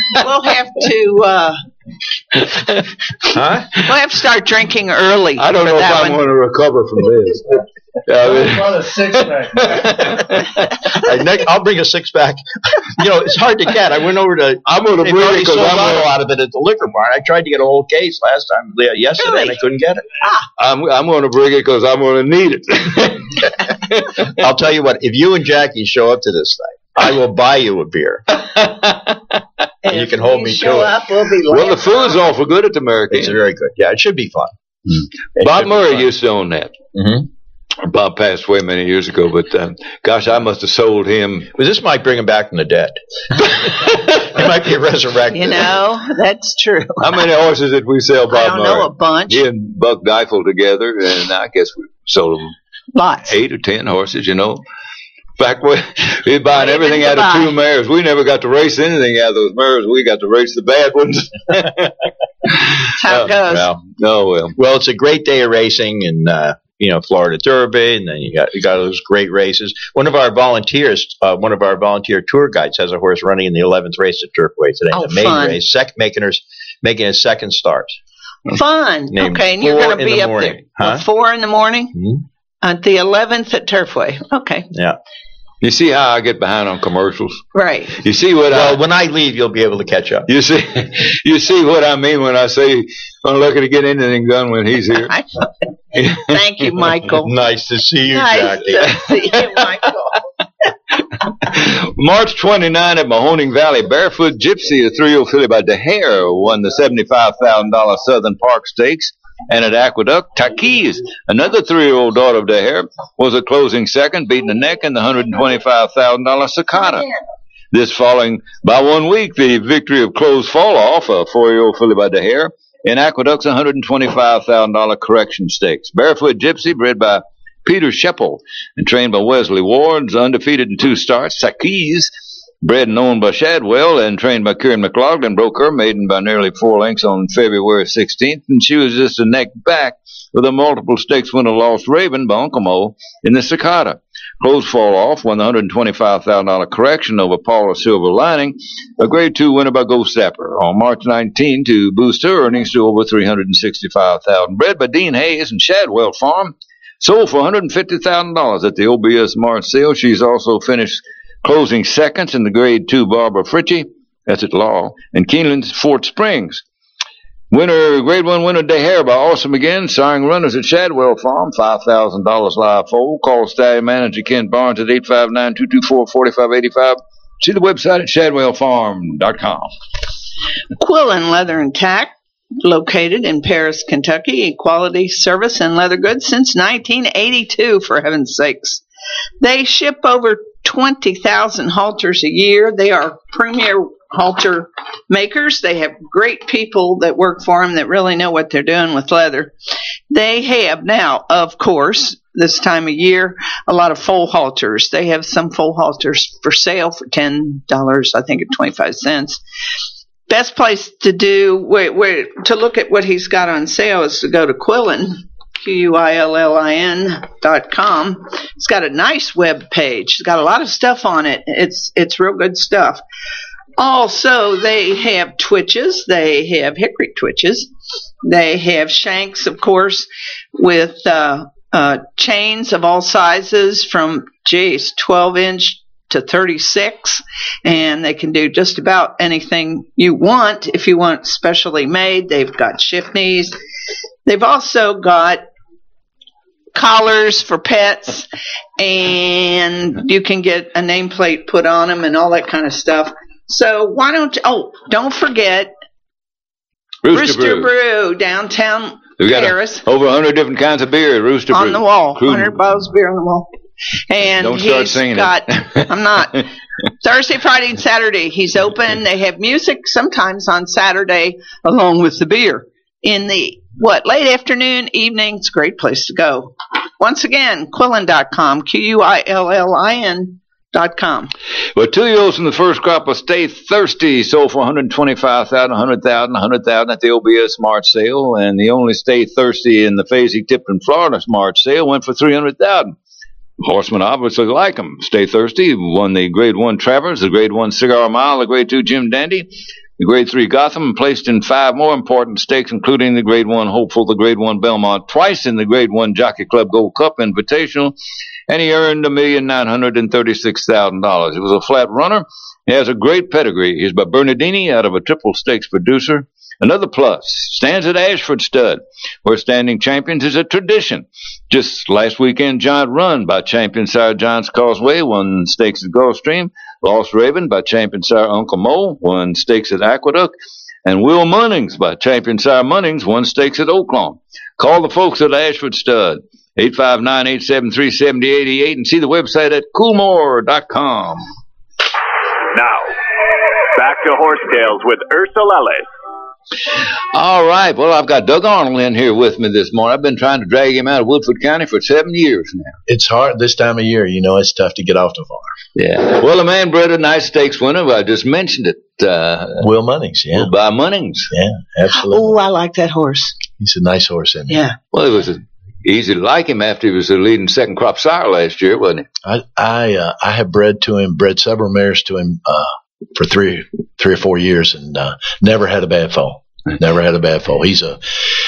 Huh? We'll have to start drinking early. I don't know if I'm going to recover from this. A six-pack. I'll bring a 6-pack. It's hard to get. I went over to. I'm going to bring it because I'm a lot of it at the liquor barn. I tried to get a whole case last time, yesterday, really? and I couldn't get it. I'm going to bring it because I'm going to need it. I'll tell you what. If you and Jackie show up to this thing, I will buy you a beer. And you can hold me to it. Well, the food's awful good at the Merrick Inn. It's very good. Yeah, it should be fun. Bob Murray used to own that. Mm-hmm. Bob passed away many years ago, but gosh, I must have sold him. Well, this might bring him back from the dead. He might be resurrected. That's true. How many horses did we sell Bob Murray? I don't know, a bunch. He and Buck Deifel together, and I guess we sold them lots. 8 or 10 horses, In fact, we buying everything out of 2 mares. We never got to race anything out of those mares. We got to race the bad ones. How it goes. Well, it's a great day of racing, and Florida Derby, and then you got those great races. One of our volunteer tour guides has a horse running in the 11th race at Turfway today. Oh, the main fun. race, making his second start. Fun. Okay, and you're going to be up there at 4 in the morning? Mm-hmm. At the 11th at Turfway. Okay. Yeah. You see how I get behind on commercials? Right. You see what when I leave, you'll be able to catch up. You see what I mean when I say I'm looking to get anything done when he's here. Thank you, Michael. Nice to see you, Jackie. Nice to see you, Michael. March 29 at Mahoning Valley, Barefoot Gypsy, a 3-year-old filly by DeHare, won the $75,000 Southern Park Stakes. And at Aqueduct, Taquiz, another 3-year-old daughter of DeHare, was a closing second, beating the neck in the $125,000 Cicada. This following by 1 week, the victory of Close Fall Off, a 4-year-old filly by DeHare, in Aqueduct's $125,000 Correction Stakes. Barefoot Gypsy, bred by Peter Sheppel and trained by Wesley Ward's undefeated in 2 starts. Sakis, bred and owned by Shadwell and trained by Kieran McLaughlin, broke her maiden by nearly 4 lengths on February 16th, and she was just a neck back with a multiple stakes winner Lost Raven by Uncle Mo in the Cicada. Close fall off won the $125,000 correction over Paula Silver Lining, a Grade 2 winner by Ghost Zapper on March 19 to boost her earnings to over $365,000. Bred by Dean Hayes and Shadwell Farm, sold for $150,000 at the OBS March sale. She's also finished closing seconds in the Grade 2 Barbara Fritchie, that's at Law, and Keeneland's Fort Springs. Grade 1 winner DeHare by Awesome Again, siring runners at Shadwell Farm, $5,000 live foal. Call stallion manager Ken Barnes at 859-224-4585. See the website at shadwellfarm.com. Quillen Leather and Tack, located in Paris, Kentucky. Quality service and leather goods since 1982, for heaven's sakes. They ship over 20,000 halters a year. They are premier halter makers. They have great people that work for them that really know what they're doing with leather. They have now, of course, this time of year, a lot of foal halters. They have some foal halters for sale for $10, I think, at 25 cents. Best place to to look at what he's got on sale is to go to Quillen, QUILLIN.com. It's got a nice web page. It's got a lot of stuff on it. It's real good stuff. Also, they have twitches. They have hickory twitches. They have shanks, of course, with chains of all sizes from, 12-inch to 36. And they can do just about anything you want. If you want specially made, they've got shift knees. They've also got collars for pets, and you can get a nameplate put on them and all that kind of stuff. So why don't forget Rooster Brew, downtown Paris. Over 100 different kinds of beer at Rooster Brew. On the wall. 100 bottles of beer on the wall. And don't start singing I'm not. Thursday, Friday, and Saturday he's open. They have music sometimes on Saturday along with the beer. In the late afternoon, evening, it's a great place to go. Once again, Quillen.com, QUILLIN.com. Well, 2-year-olds in the first crop of Stay Thirsty sold for $125,000, $100,000 at the OBS March sale, and the only Stay Thirsty in the Fazy Tipton, Florida March sale went for $300,000. Horsemen obviously like them. Stay Thirsty won the Grade 1 Travers, the Grade 1 Cigar Mile, the Grade 2 Jim Dandy, the Grade 3 Gotham, and placed in 5 more important stakes, including the Grade 1 Hopeful, the Grade 1 Belmont, twice in the Grade 1 Jockey Club Gold Cup Invitational, and he earned $1,936,000. He was a flat runner. He has a great pedigree. He's by Bernardini out of a triple stakes producer. Another plus, stands at Ashford Stud, where standing champions is a tradition. Just last weekend, Giant Run by champion sire Giant's Causeway won stakes at Gulfstream. Lost Raven by champion sire Uncle Mo won stakes at Aqueduct. And Will Munnings by champion sire Munnings won stakes at Oaklawn. Call the folks at Ashford Stud, 859-873-7088, and see the website at coolmore.com. Now, back to Horse Tales with Ursula Ellis. All right. Well, I've got Doug Arnold in here with me this morning. I've been trying to drag him out of Woodford County for 7 years now. It's hard this time of year. You know, it's tough to get off the farm. Yeah. Well, the man bred a nice stakes winner. I just mentioned it. Will Munnings, yeah. By Munnings. Yeah, absolutely. Oh, I like that horse. He's a nice horse, isn't he? Yeah. Well, it was easy to like him after he was the leading second crop sire last year, wasn't he? I have bred several mares to him for three or 4 years, and never had a bad fall. Never had a bad fall. He's a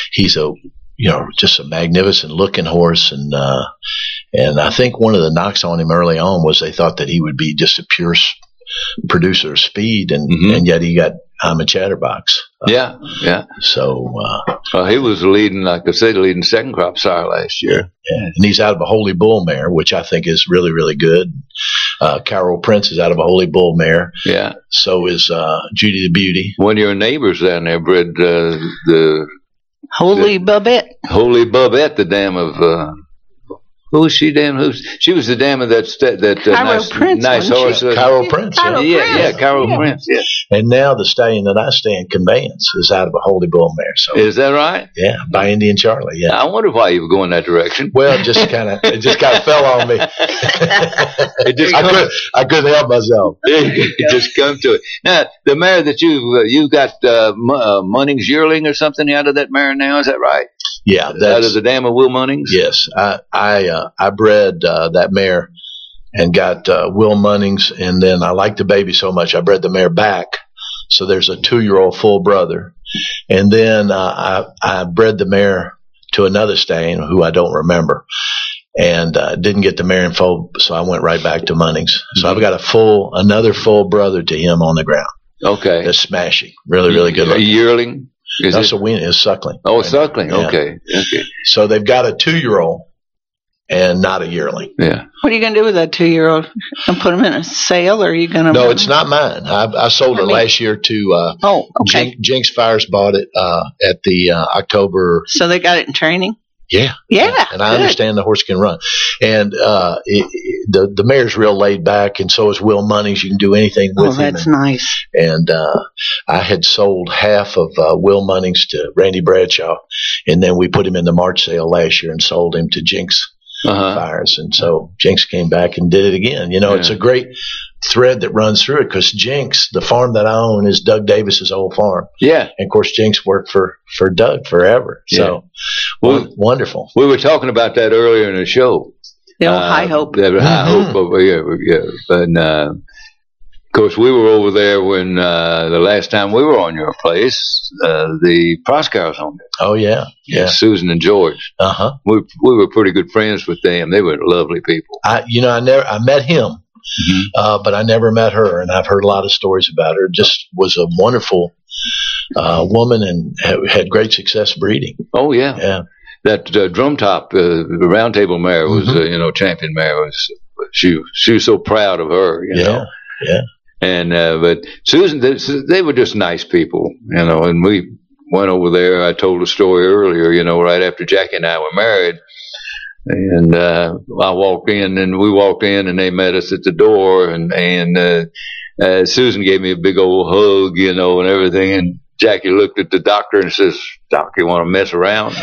just a magnificent looking horse, and I think one of the knocks on him early on was they thought that he would be just a pure producer of speed, and yet he got I'm a chatterbox. Yeah. So he was leading, like I said, leading second crop sire last year. Yeah, and he's out of a Holy Bull mare, which I think is really, really good. Carol Prince is out of a Holy Bull mare. Yeah. So is Judy the Beauty. One of your neighbors down there bred the Holy Bubette. Holy Bubette, the dam of Who was she? She was the dam of that nice horse. Cairo Prince. Cairo Prince. Yeah. And now the stallion that I stand, Conveyance, is out of a Holy Bull mare. So is that right? Yeah, by Indian Charlie. Yeah. I wonder why you were going that direction. Well, it just kind of fell on me. I couldn't help myself. It just come to it. Now the mare that you got Munnings yearling or something out of that mare now, is that right? Yeah, out of the dam of Will Munnings. Yes, I bred that mare and got Will Munnings, and then I liked the baby so much I bred the mare back. So there's a 2-year-old full brother, and then I bred the mare to another stallion who I don't remember, and didn't get the mare in foal, so I went right back to Munnings. So I've got another full brother to him on the ground. Okay, that's smashing, really good. A yearling. That's a wean. It's suckling. Oh, it's suckling. Yeah. Okay. So they've got a 2-year-old and not a yearling. Yeah. What are you going to do with that 2-year-old? And put him in a sale, or are you going to? No, it's not mine. I sold her last year to. Okay. Jinx Fires bought it at the October. So they got it in training. Yeah. And I understand the horse can run, and the mare's real laid back, and so is Will Munnings. You can do anything with him. Oh, that's nice. And I had sold half of Will Munnings to Randy Bradshaw, and then we put him in the March sale last year and sold him to Jinx Fires, and so Jinx came back and did it again. It's a great thread that runs through it, because Jinx, the farm that I own, is Doug Davis's old farm. Yeah. And of course Jinx worked for Doug forever. So wonderful. We were talking about that earlier in the show. The old High Hope. High Hope over here. Yeah. And of course we were over there when the last time we were on your place, the Proskauers owned it. Oh yeah. Susan and George. We were pretty good friends with them. They were lovely people. I met him. But I never met her, and I've heard a lot of stories about her. Just was a wonderful woman, and had great success breeding. Oh yeah. That drum top, the round table mare was, champion mare. She was so proud of her, you know. Yeah. And but Susan, they were just nice people, And we went over there. I told a story earlier, right after Jackie and I were married. And I walked in, and we walked in, and they met us at the door, and Susan gave me a big old hug, and everything. And Jackie looked at the doctor and says, "Doc, you want to mess around?"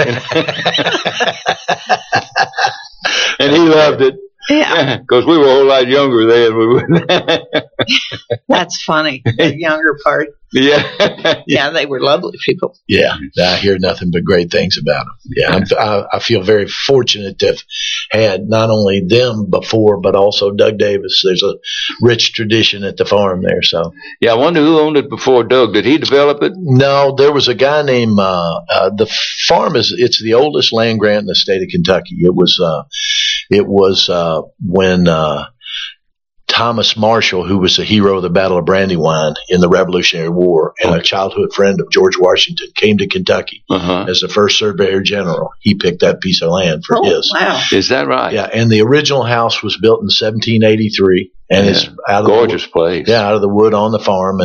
And he loved it. Yeah, because we were a whole lot younger then. That's funny. The younger part. Yeah. Yeah, they were lovely people. Yeah, I hear nothing but great things about them. Yeah, I feel very fortunate to have had not only them before, but also Doug Davis. There's a rich tradition at the farm there. So yeah, I wonder who owned it before Doug. Did he develop it? No, there was a guy named the farm it's the oldest land grant in the state of Kentucky. It was when Thomas Marshall, who was the hero of the Battle of Brandywine in the Revolutionary War and a childhood friend of George Washington, came to Kentucky as the first surveyor general. He picked that piece of land for his. Wow. Is that right? Yeah, and the original house was built in 1783, and it's out of gorgeous place. Yeah, out of the wood on the farm,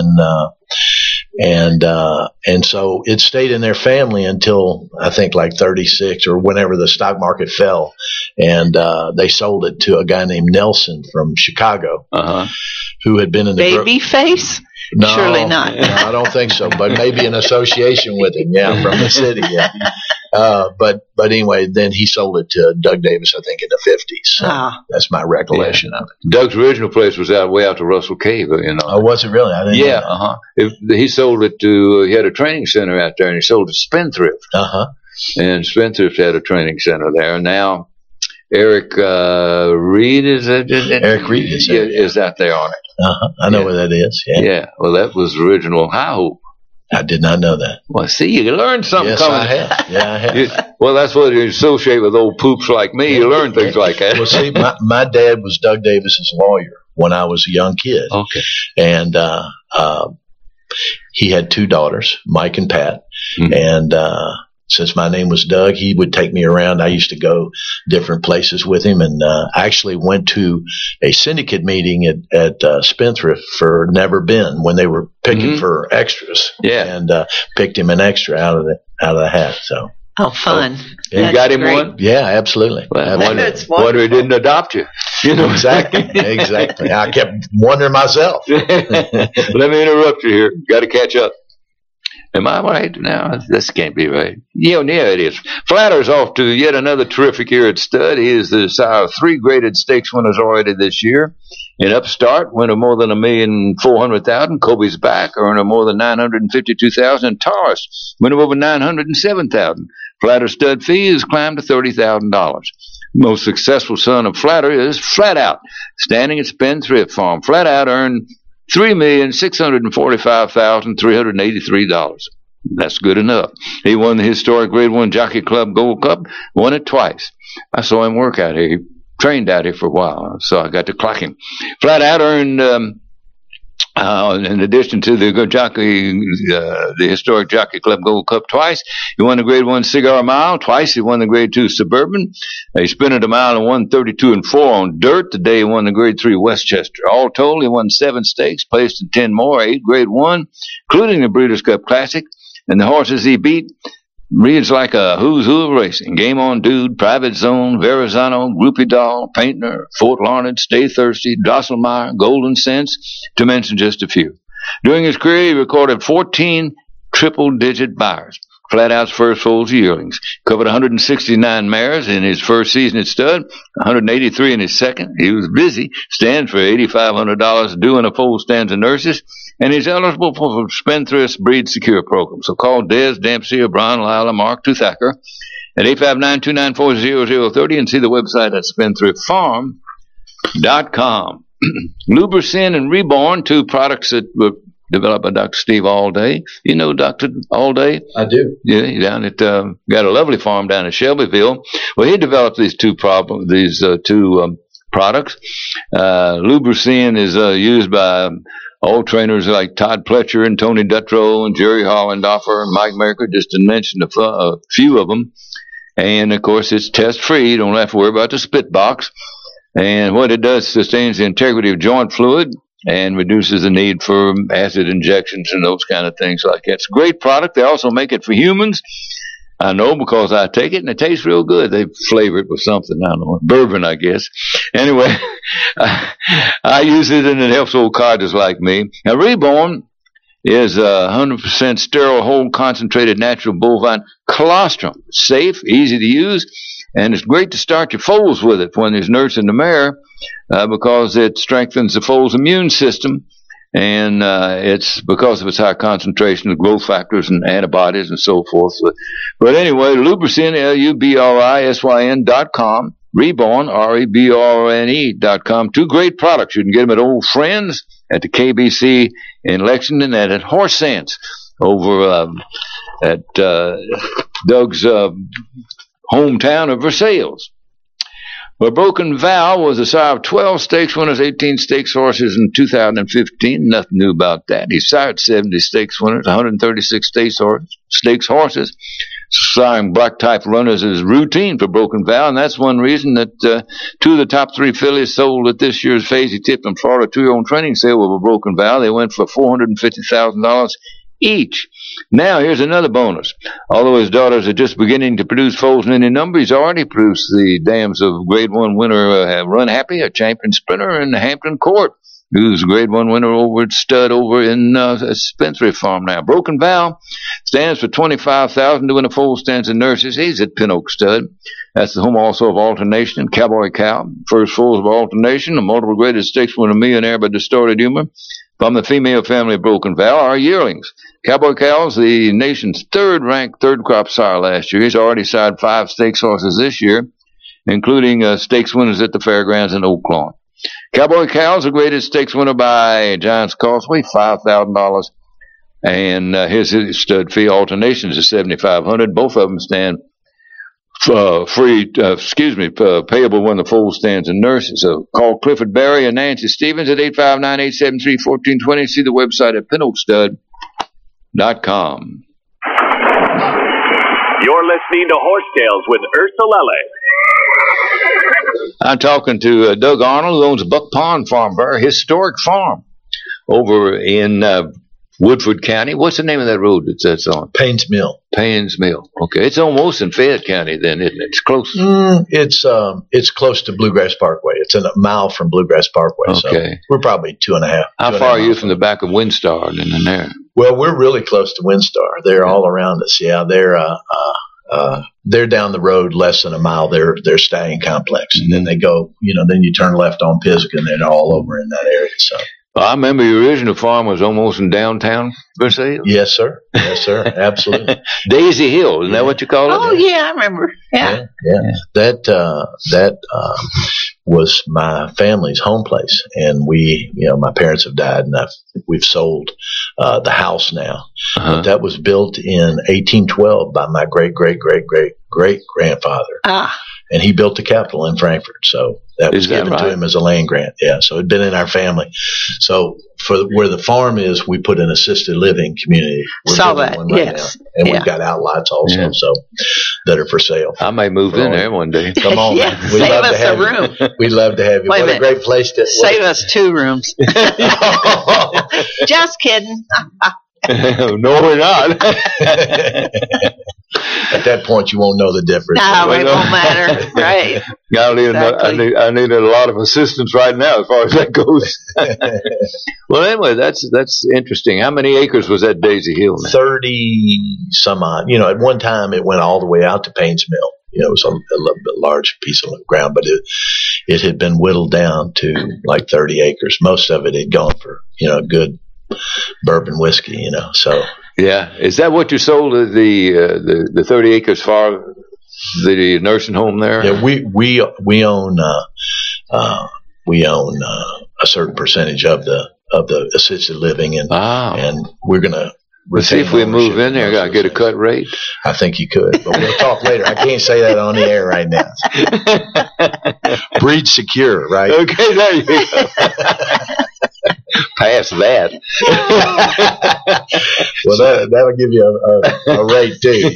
and so it stayed in their family until I think like 36 or whenever the stock market fell, and they sold it to a guy named Nelson from Chicago, who had been in the Babyface. No, surely not. No, I don't think so. But maybe in association with him, from the city. Yeah. But anyway, then he sold it to Doug Davis, I think, in the 50s. So that's my recollection of it. Doug's original place was way out to Russell Cave, Oh, was it really? I didn't know. He sold it to. He had a training center out there, and he sold it to Spendthrift. And Spendthrift had a training center there. And now Eric Reed is out there on it. I know where that is. Yeah. Well, that was the original High Hope. I did not know that. Well, see, you learned something. Yes, coming. I have. Yeah, I have. Well, that's what you associate with old poops like me. You learn things like that. Well, see, my dad was Doug Davis's lawyer when I was a young kid. Okay. And he had 2 daughters, Mike and Pat. And since my name was Doug, he would take me around. I used to go different places with him, and I actually went to a syndicate meeting at Spendthrift for Never Been when they were picking for extras. Yeah, and picked him an extra out of the hat. So Oh, fun. You got him one? Yeah, absolutely. Well, That's wonder he didn't adopt you. Exactly. Exactly. I kept wondering myself. Let me interrupt you here. Got to catch up. Am I right? No, this can't be right. Yeah, it is. Flatter's off to yet another terrific year at stud. He is the sire of 3 graded stakes winners already this year. In Upstart, winner more than $1,400,000. Kobe's Back, earner more than $952,000. And Taurus, winner over $907,000. Flatter stud fee has climbed to $30,000. Most successful son of Flatter is Flat Out, standing at Spendthrift Farm. Flat Out earned $3,645,383. That's good enough. He won the historic Grade 1 Jockey Club Gold Cup, won it twice. I saw him work out here. He trained out here for a while, so I got to clock him. Flat Out earned, in addition to the historic Jockey Club Gold Cup twice, he won the Grade 1 Cigar Mile twice. He won the Grade 2 Suburban. He sprinted a mile and won 32 and 4 on dirt. Today he won the Grade 3 Westchester. All told, he won 7 stakes, placed in 10 more, 8 Grade 1, including the Breeders' Cup Classic. And the horses he beat reads like a who's who of racing. Game On Dude, Private Zone, Verrazano, Groupie Doll, Painter, Fort Larned, Stay Thirsty, Drosselmeyer, Golden Sense, to mention just a few. During his career, he recorded 14 triple-digit buyers. Flat Out's first foal's yearlings. Covered 169 mares in his first season at stud, 183 in his second. He was busy, stands for $8,500 doing a foal stands and nurses, and he's eligible for Spendthrift's Breed Secure program. So call Des Dempsey or Brian Lila, Mark Tuthacker at 859-294-0030 and see the website at spendthriftfarm.com. Lubricin and Reborn, 2 products that were developed by Dr. Steve Allday. You know Dr. Allday? I do. Yeah, he's down at got a lovely farm down in Shelbyville. Well, he developed these two products. Lubricin is used by all trainers like Todd Pletcher and Tony Dutrow and Jerry Hollendorfer and Mike Merker, just to mention a few of them. And of course, it's test free. You don't have to worry about the spit box. And what it does, sustains the integrity of joint fluid and reduces the need for acid injections and those kind of things like that. It's a great product. They also make it for humans. I know because I take it and it tastes real good. They flavor it with something, I don't know, bourbon, I guess. Anyway, I use it and it helps old codgers like me. Now, Reborn is 100% sterile, whole, concentrated natural bovine colostrum. Safe, easy to use, and it's great to start your foals with it when there's nursing the mare because it strengthens the foal's immune system. And it's because of its high concentration of growth factors and antibodies and so forth. But anyway, Lubricin, LUBRISYN.com, Reborn, REBRNE.com. 2 great products. You can get them at Old Friends, at the KBC in Lexington, and at Horse Sense over at Doug's hometown of Versailles. Well, Broken Vow was the sire of 12 stakes winners, 18 stakes horses in 2015. Nothing new about that. He sired 70 stakes winners, 136 stakes horses. Siring black type runners is routine for Broken Vow, and that's one reason that 2 of the top 3 fillies sold at this year's Fazy Tip and Florida 2-year-old training sale with a Broken Vow. They went for $450,000 each. Now, here's another bonus. Although his daughters are just beginning to produce foals in any number, he's already produced the dams of Grade 1 winner Run Happy, a champion sprinter, in Hampton Court, who's a Grade 1 winner over at stud over in Spendthrift Farm now. Broken Vow stands for $25,000 doing a foal stands and nurses. He's at Pin Oak Stud. That's the home also of Alternation and Cowboy Cow. First foals of Alternation, a multiple graded stakes winner, Millionaire by Distorted Humor. From the female family of Broken Vow are yearlings. Cowboy Cow is the nation's third-ranked third-crop sire last year. He's already sired 5 stakes horses this year, including stakes winners at the Fairgrounds in Oak Lawn. Cowboy Cow is a graded stakes winner by Giants Causeway, $5,000, and his stud fee Alternations is $7,500. Both of them stand payable when the foal stands and nurses. So call Clifford Berry and Nancy Stevens at 859-873-1420. See the website at pinoakstud.com. You're listening to Horse Tales with Ursulele. I'm talking to Doug Arnold, who owns Buck Pond Farm, very historic farm over in Woodford County. What's the name of that road that's on? Payne's Mill. Payne's Mill. Okay, it's almost in Fayette County then, isn't it? It's close. It's close to Bluegrass Parkway. It's a mile from Bluegrass Parkway. Okay. So we're probably 2.5. How far are you from the back of Windstar and in there? Well, we're really close to Windstar. They're all around us. Yeah, they're down the road less than a mile. They're Stallion Complex, and then they go. Then you turn left on Pisgah, and they're all over in that area. So. Well, I remember your original farm was almost in downtown Versailles. Yes, sir. Absolutely. Daisy Hill, isn't that what you call it? Oh, yeah, I remember. Yeah. That was my family's home place, and my parents have died, and we've sold the house now. But that was built in 1812 by my great grandfather. And he built the Capitol in Frankfort, so that was given to him as a land grant. Yeah, so it'd been in our family. So for where the farm is, we put an assisted living community. Saw that, yes. Now. And we've got outlots also, so that are for sale. I may move in there one day. Come on, man. We'd save love us to have a room. We'd love to have you. What a great place to save us 2 rooms. Just kidding. No, we're not. At that point, you won't know the difference. No, it won't matter. Right. I need a lot of assistance right now as far as that goes. Well, anyway, that's interesting. How many acres was that Daisy Hill now? 30 some odd. At one time, it went all the way out to Payne's Mill. It was a large piece of ground, but it had been whittled down to like 30 acres. Most of it had gone for, good bourbon whiskey, so. Yeah. Is that what you sold the 30 acres for the nursing home there? Yeah, we own a certain percentage of the assisted living, and we're gonna. Let's see if we move in there. Got to get a cut rate. I think you could, but we'll talk later. I can't say that on the air right now. Breed secure, right? Okay, there you go. Pass that. Well, that'll give you a rate too.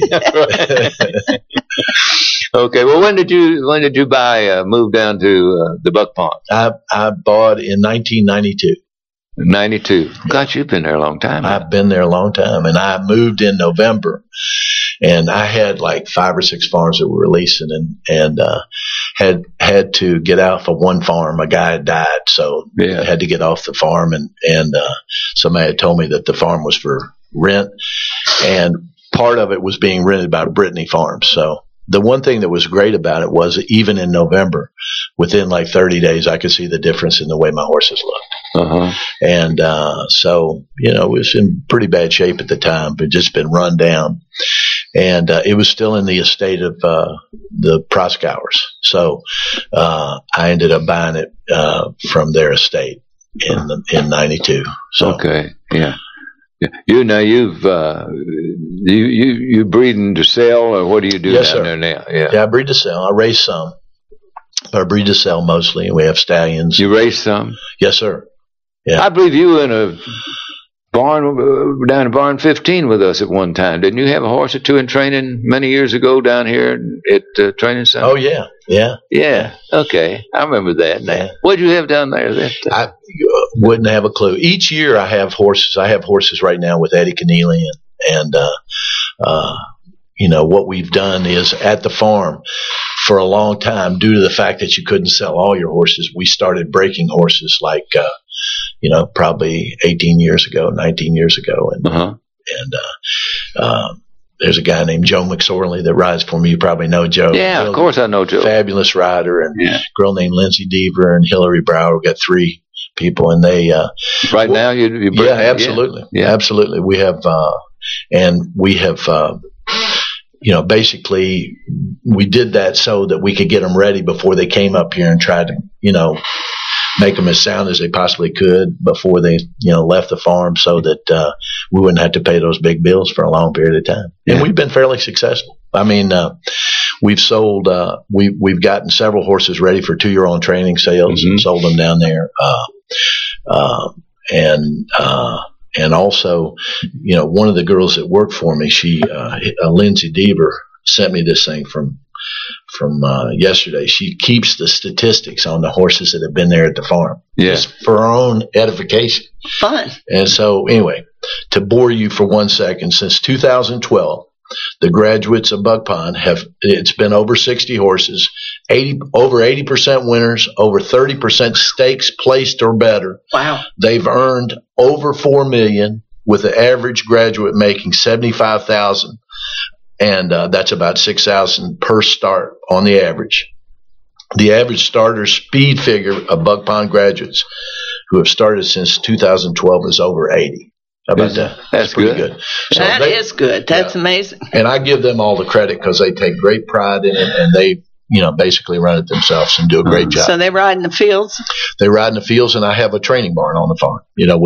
Okay. Well, when did you move down to the Buck Pond? I bought in 1992. 92. God, you've been there a long time. I've been there a long time, and I moved in November, and I had like 5 or 6 farms that were releasing, and had to get off of one farm. A guy had died, so I had to get off the farm, and somebody had told me that the farm was for rent, and part of it was being rented by Brittany Farms. So the one thing that was great about it was even in November, within like 30 days, I could see the difference in the way my horses looked. And so, it was in pretty bad shape at the time, but just been run down. And it was still in the estate of the Proskauers. So I ended up buying it from their estate in 92. So. Okay, yeah. You breeding to sell, or what do you do down there now? Yeah, I breed to sell. I raise some, but I breed to sell mostly, and we have stallions. You raise some? Yes, sir. Yeah. I believe you were in a barn down in Barn 15 with us at one time. Didn't you have a horse or two in training many years ago down here at Training Center? Oh, yeah. Yeah. Okay. I remember that now. What did you have down there? I wouldn't have a clue. Each year I have horses. I have horses right now with Eddie Keneally, and what we've done is at the farm for a long time, due to the fact that you couldn't sell all your horses, we started breaking horses like, probably 18 years ago, 19 years ago. And there's a guy named Joe McSorley that rides for me. You probably know Joe. Yeah, of course I know Joe. Fabulous rider. And a girl named Lindsay Deaver and Hillary Brower. We've got 3 people, and they right now you yeah, absolutely. Yeah, absolutely. We have basically we did that so that we could get them ready before they came up here and tried to make them as sound as they possibly could before they left the farm, so that we wouldn't have to pay those big bills for a long period of time. And we've been fairly successful. I mean, we've sold we've gotten several horses ready for 2-year-old training sales and sold them down there. And also, one of the girls that worked for me, she, Lindsay Deaver, sent me this thing from yesterday. She keeps the statistics on the horses that have been there at the farm, Yes. just for her own edification. Fun. And so, anyway, to bore you for 1 second, since 2012, the graduates of Buck Pond it's been over 60 horses, over 80% winners, over 30% stakes placed or better. Wow. They've earned over $4 million, with the average graduate making $75,000, and that's about $6,000 per start on the average. The average starter speed figure of Buck Pond graduates who have started since 2012 is over 80. How about that? That's pretty good. good. So That is good. That's amazing. and I give them all the credit because they take great pride in it, and they, basically run it themselves and do a great job. So they ride in the fields? They ride in the fields, and I have a training barn on the farm,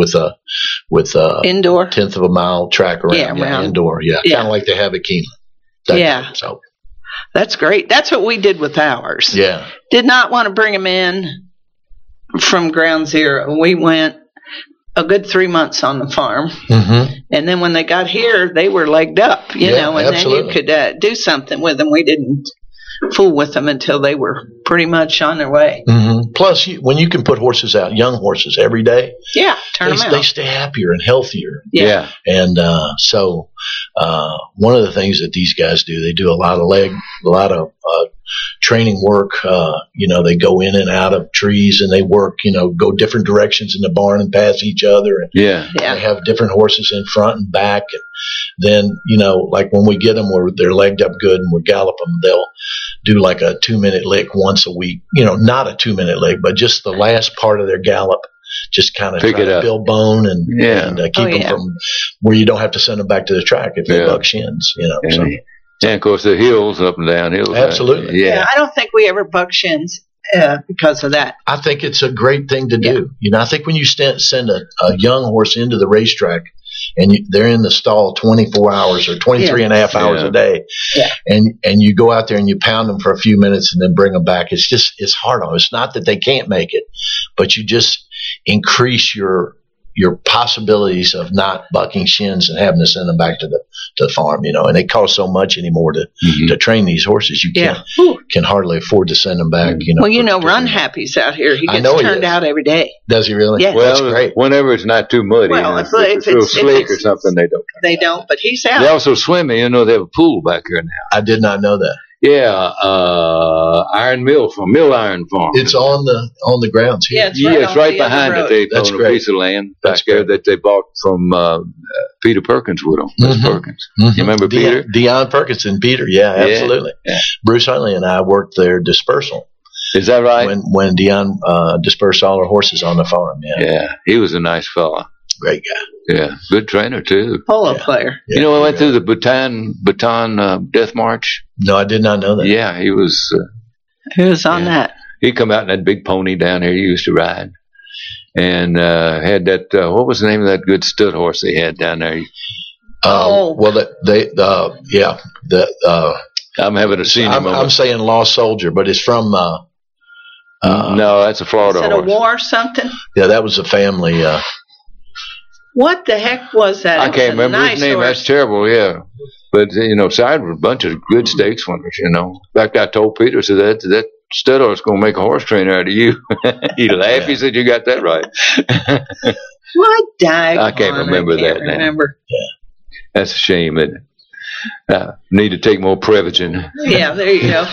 with Indoor? 1/10 of a mile track around. Yeah, around. Indoor. Yeah. Yeah. Kind of like they have at Keeneland. Yeah. So, That's great. That's what we did with ours. yeah. Did not want to bring them in from ground zero. We went a good 3 months on the farm. Mm-hmm. And then when they got here, they were legged up, and absolutely. then you could do something with them. We didn't fool with them until they were pretty much on their way. Mm-hmm. Plus, when you can put horses out, young horses, every day, Yeah, turn them out. they stay happier and healthier. Yeah. And so one of the things that these guys do, they do a lot of training work. They go in and out of trees, and they work, go different directions in the barn and pass each other. And Yeah. they have different horses in front and back. And then, like when we get them where they're legged up good and we gallop them, they'll do like a 2-minute lick once a week. Not a 2-minute lick, but just the last part of their gallop. Just kind of Pick try it to up. build bone and keep them yeah. from where you don't have to send them back to the track if they Yeah. buck shins. And, So. and of course, the hills, up and down hills. Absolutely. Yeah. I don't think we ever buck shins because of that. I think it's a great thing to do. I think when you send a young horse into the racetrack and they're in the stall 24 hours or 23 and a half hours Yeah. a day, Yeah. and you go out there and you pound them for a few minutes and then bring them back, it's hard on them. It's not that they can't make it, but you just increase your possibilities of not bucking shins and having to send them back to the farm, and they cost so much anymore to train these horses. You can hardly afford to send them back, Well, Run Happy's out here. He I gets know he turned is. out every day. Does he really? Yeah. That's Well, great. whenever it's not too muddy, Well, if if it's real it's- slick if or something, they don't. They don't, but he's out. They also swim. They have a pool back here now. I did not know that. Yeah, Mill Iron Farm. It's on the grounds here. Yeah, it's It's right right on the behind other it. They That's own a great. piece of land That's back there great. that they bought from Peter Perkins with them. Mhm. Perkins. Mhm. You remember Peter? Deion Perkinson, Peter. Yeah, absolutely. Yeah. Bruce Huntley and I worked their dispersal Is that right? when Deion dispersed all our horses on the farm. Yeah, Yeah, he was a nice fella. great guy. Yeah, good trainer too. Polo player. Yeah, I went through the Baton Death March. No, I did not know that. Yeah, he was. Who was on Yeah. that? He come out in that big pony down here he used to ride, and had that. What was the name of that good stud horse they had down there? Well, I'm having a senior I'm moment. saying Lost Soldier, but it's from. No, that's a Florida Is it a horse. war or something? Yeah, that was a family. What the heck was that? I It was can't a remember nice his name. horse. That's terrible. Yeah, but side with a bunch of good stakes winners. In fact, I told Peter, said that stud horse going to make a horse trainer out of you. He laughed. He said, "You got that right." What dag? I can't remember that now. Remember. That's a shame. That need to take more Prevagen. Yeah, there you go.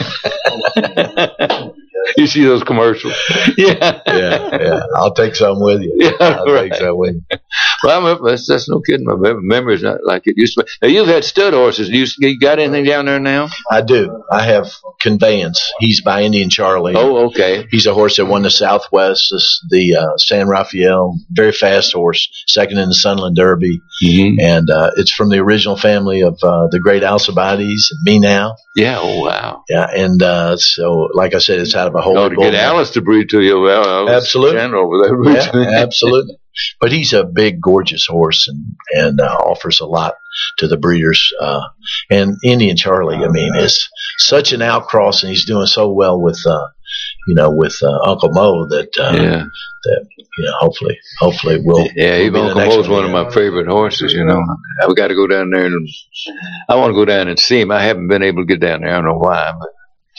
You see those commercials? Yeah. Yeah. I'll take some with you. Yeah, I'll right. take some with you. Well, that's no kidding. My memory's not like it used to be. Now, you've had stud horses. You got anything down there now? I do. I have Conveyance. He's by Indian Charlie. Oh, okay. He's a horse that won the Southwest, the San Rafael, very fast horse, second in the Sunland Derby. Mm-hmm. And it's from the original family of the great Alcibiades and Me Now. Yeah. Oh, wow. Yeah, and so, like I said, it's out of a whole Oh, to get Alice to breed to you, well, I was Absolutely. general over there. Yeah, absolutely. But he's a big, gorgeous horse and offers a lot to the breeders. And Indian Charlie, I mean, is such an outcross, and he's doing so well with Uncle Mo that Yeah. hopefully we'll. Yeah, we'll even be the Uncle next Mo's one of yeah. my favorite horses, I've got to go down there, and I want to go down and see him. I haven't been able to get down there. I don't know why, but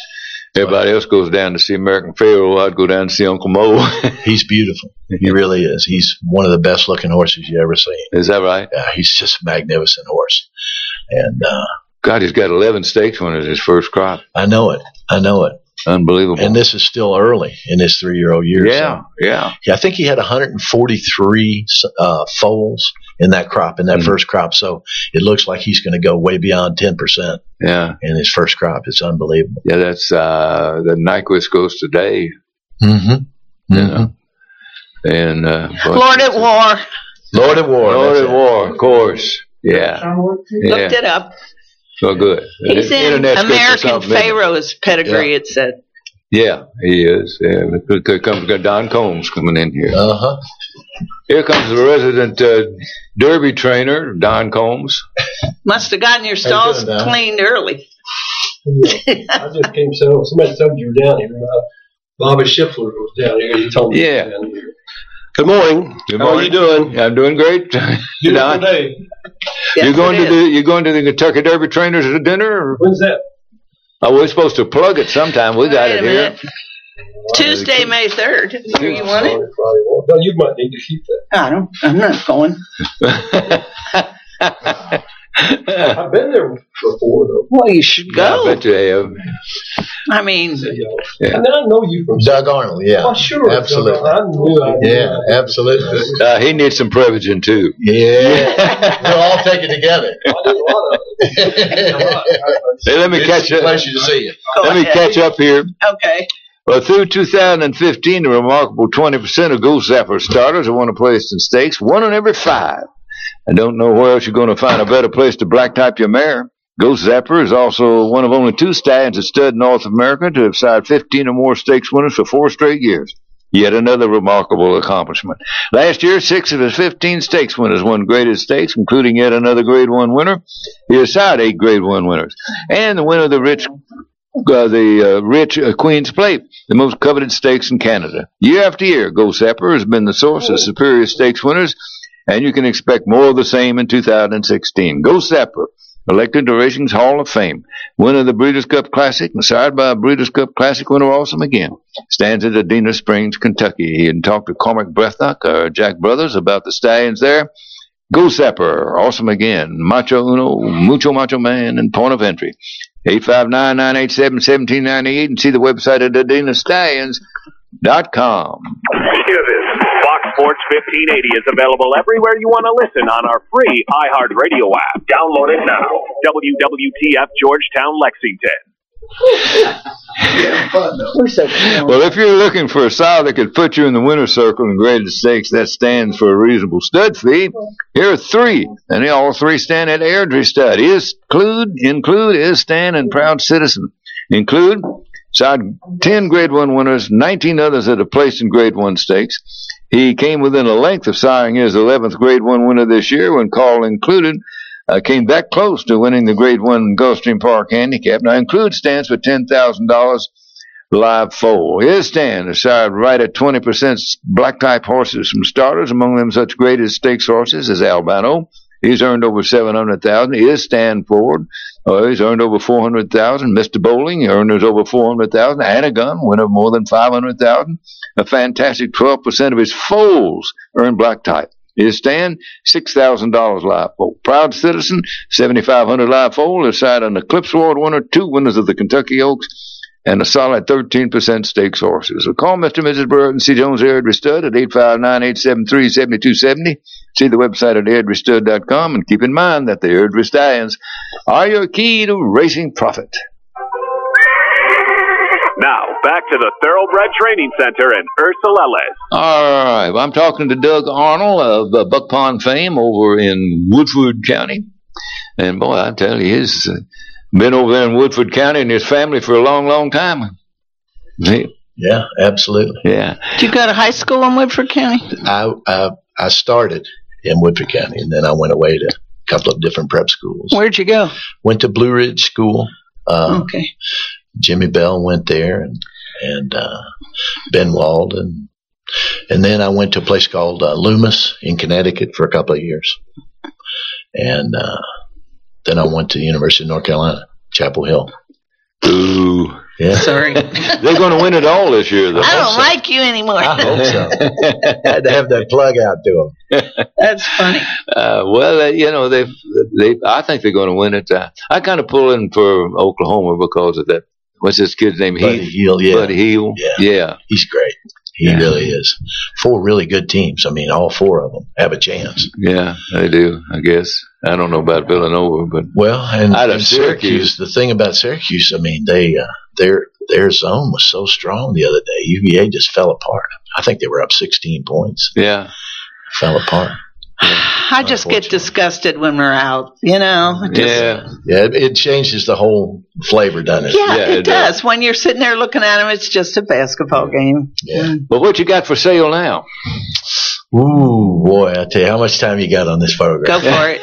Everybody else goes down to see American Pharoah. I'd go down to see Uncle Mo. He's beautiful. He really is. He's one of the best looking horses you ever seen. Is that right? Yeah, he's just a magnificent horse. And God, he's got 11 stakes winners his first crop. I know it. Unbelievable. And this is still early in his 3-year-old year. Yeah. I think he had 143 foals in that crop, in that first crop. So it looks like he's going to go way beyond 10%. Yeah. In his first crop. It's unbelievable. Yeah, that's the Nyquist goes today. Mm-hmm. You know. And Lord at War. Lord at War, of course. Yeah. Looked it up. So good. He's in American Pharoah's pedigree, it said. Yeah, he is. Yeah. Here comes Don Combs coming in here. Uh-huh. Here comes the resident Derby trainer, Don Combs. Must have gotten your stalls cleaned early. I just came so somebody told you were down here. Bobby Schiffler was down here. He told me he was down here. Good morning. How are you doing? I'm doing great. Beautiful day. Yes, you're going to the Kentucky Derby trainers at dinner? Or? When's that? Oh, we're supposed to plug it sometime. We got it here. Tuesday, May 3rd. Do you want it? No, you might need to keep that. I'm not going. I've been there before, though. Well, you should go. I bet you have. I mean, I know you from Doug Arnold, yeah. Oh, sure. Absolutely. I knew. Yeah, absolutely. He needs some Prevagen, too. Yeah. We'll all take it together. I did a lot of it. Hey, let me catch up. Pleasure to see you. Let me catch up here. Okay. Well, through 2015, a remarkable 20% of Ghost Zapper starters have won a place in stakes, 1 in every 5. I don't know where else you're going to find a better place to black type your mare. Ghost Zapper is also one of only 2 stallions at Stud North America to have sired 15 or more stakes winners for 4 straight years. Yet another remarkable accomplishment. Last year, 6 of his 15 stakes winners won graded stakes, including yet another Grade 1 winner. He has sired 8 Grade 1 winners. And the winner of the rich Queen's Plate, the most coveted stakes in Canada. Year after year, Ghost Zapper has been the source of superior stakes winners, and you can expect more of the same in 2016. Ghost Zapper, elected to Racing's Hall of Fame, winner of the Breeders' Cup Classic, and sired by a Breeders' Cup Classic winner Awesome Again, stands at Adena Springs, Kentucky. He had talked to Cormac Brethnock, or Jack Brothers, about the stallions there. Ghost Zapper, Awesome Again, Macho Uno, Mucho Macho Man, and Point of Entry. 859-987-1798, and see the website at AdenaStallions.com. Hear this. Fox Sports 1580 is available everywhere you want to listen on our free iHeartRadio app. Download it now. WWTF Georgetown, Lexington. Well, if you're looking for a sire that could put you in the winner's circle in graded stakes, that stands for a reasonable stud fee. Here are 3, and they all 3 stand at Airdrie Stud. Include is Stan and Proud Citizen. Include sired 10 Grade 1 winners, 19 others that have placed in Grade 1 stakes. He came within a length of siring his 11th Grade 1 winner this year when Call Included came back close to winning the Grade 1 Gulfstream Park Handicap. Now, Include stands for $10,000 live foal. His stand is sired right at 20% black-type horses from starters, among them such graded stakes horses as Albano. He's earned over $700,000. His stand forward. He's earned over $400,000. Mr. Bowling earned over $400,000. Anagun, winner of more than $500,000. A fantastic 12% of his foals earned black type. His stand, $6,000 live foal. Proud Citizen, $7,500 live foal. Is sired an Eclipse Award winner, 2 winners of the Kentucky Oaks, and a solid 13% stakes horses. So call Mr. and Mrs. Burton, C. Jones Airdrie Stud at 859-873-7270. See the website at airdriestud.com, and keep in mind that the Airdrie Stallions are your key to racing profit. Now, back to the Thoroughbred Training Center and Ursel Ellis. All right. Well, I'm talking to Doug Arnold of Buck Pond fame over in Woodford County. And, boy, I tell you, he's been over there in Woodford County and his family for a long, long time. Yeah, absolutely. Yeah. Did you go to high school in Woodford County? I started in Woodford County, and then I went away to a couple of different prep schools. Where'd you go? Went to Blue Ridge School. Okay. Jimmy Bell went there, and Ben Walden. And then I went to a place called Loomis in Connecticut for a couple of years. And then I went to the University of North Carolina, Chapel Hill. Ooh. Yeah. Sorry. They're going to win it all this year, though. I don't like you anymore. I hope so. Had to have that plug out to them. That's funny. I think they're going to win it. I kind of pull in for Oklahoma because of that. What's this kid's name? Buddy Hield. Yeah. Buddy Hield. Yeah. He's great. He really is. 4 really good teams. I mean, all 4 of them have a chance. Yeah, they do, I guess. I don't know about Villanova, but and Syracuse. The thing about Syracuse, I mean, their zone was so strong the other day. UVA just fell apart. I think they were up 16 points. Yeah, fell apart. I just get disgusted when we're out, it changes the whole flavor, doesn't it? Yeah, it does. When you're sitting there looking at them, it's just a basketball game. Yeah. But what you got for sale now? Ooh, boy, I tell you, how much time you got on this photograph? Go for it.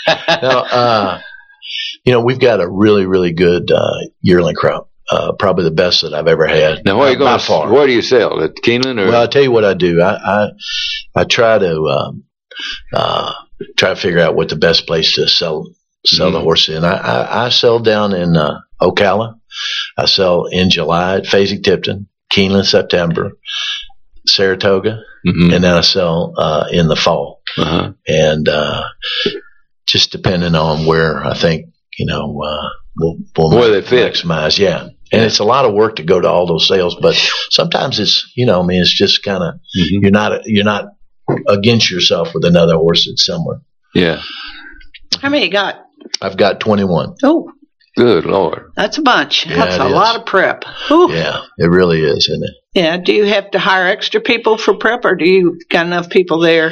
Now, we've got a really, really good yearling crop. Probably the best that I've ever had. Now, where are you going? Where do you sell? At Keeneland? Or? Well, I'll tell you what I do. I try to figure out what the best place to sell the horse in. I sell down in Ocala. I sell in July at Fasig-Tipton, Keeneland September, Saratoga, and then I sell in the fall. And just depending on where I think we'll where they fit. Maximize. Yeah. And it's a lot of work to go to all those sales, but sometimes it's it's just kind of you're not against yourself with another horse that's similar. Yeah. How many you got? I've got 21. Oh. Good Lord. That's a bunch. Yeah, that's a lot of prep. Whew. Yeah, it really is, isn't it? Yeah. Do you have to hire extra people for prep, or do you got enough people there?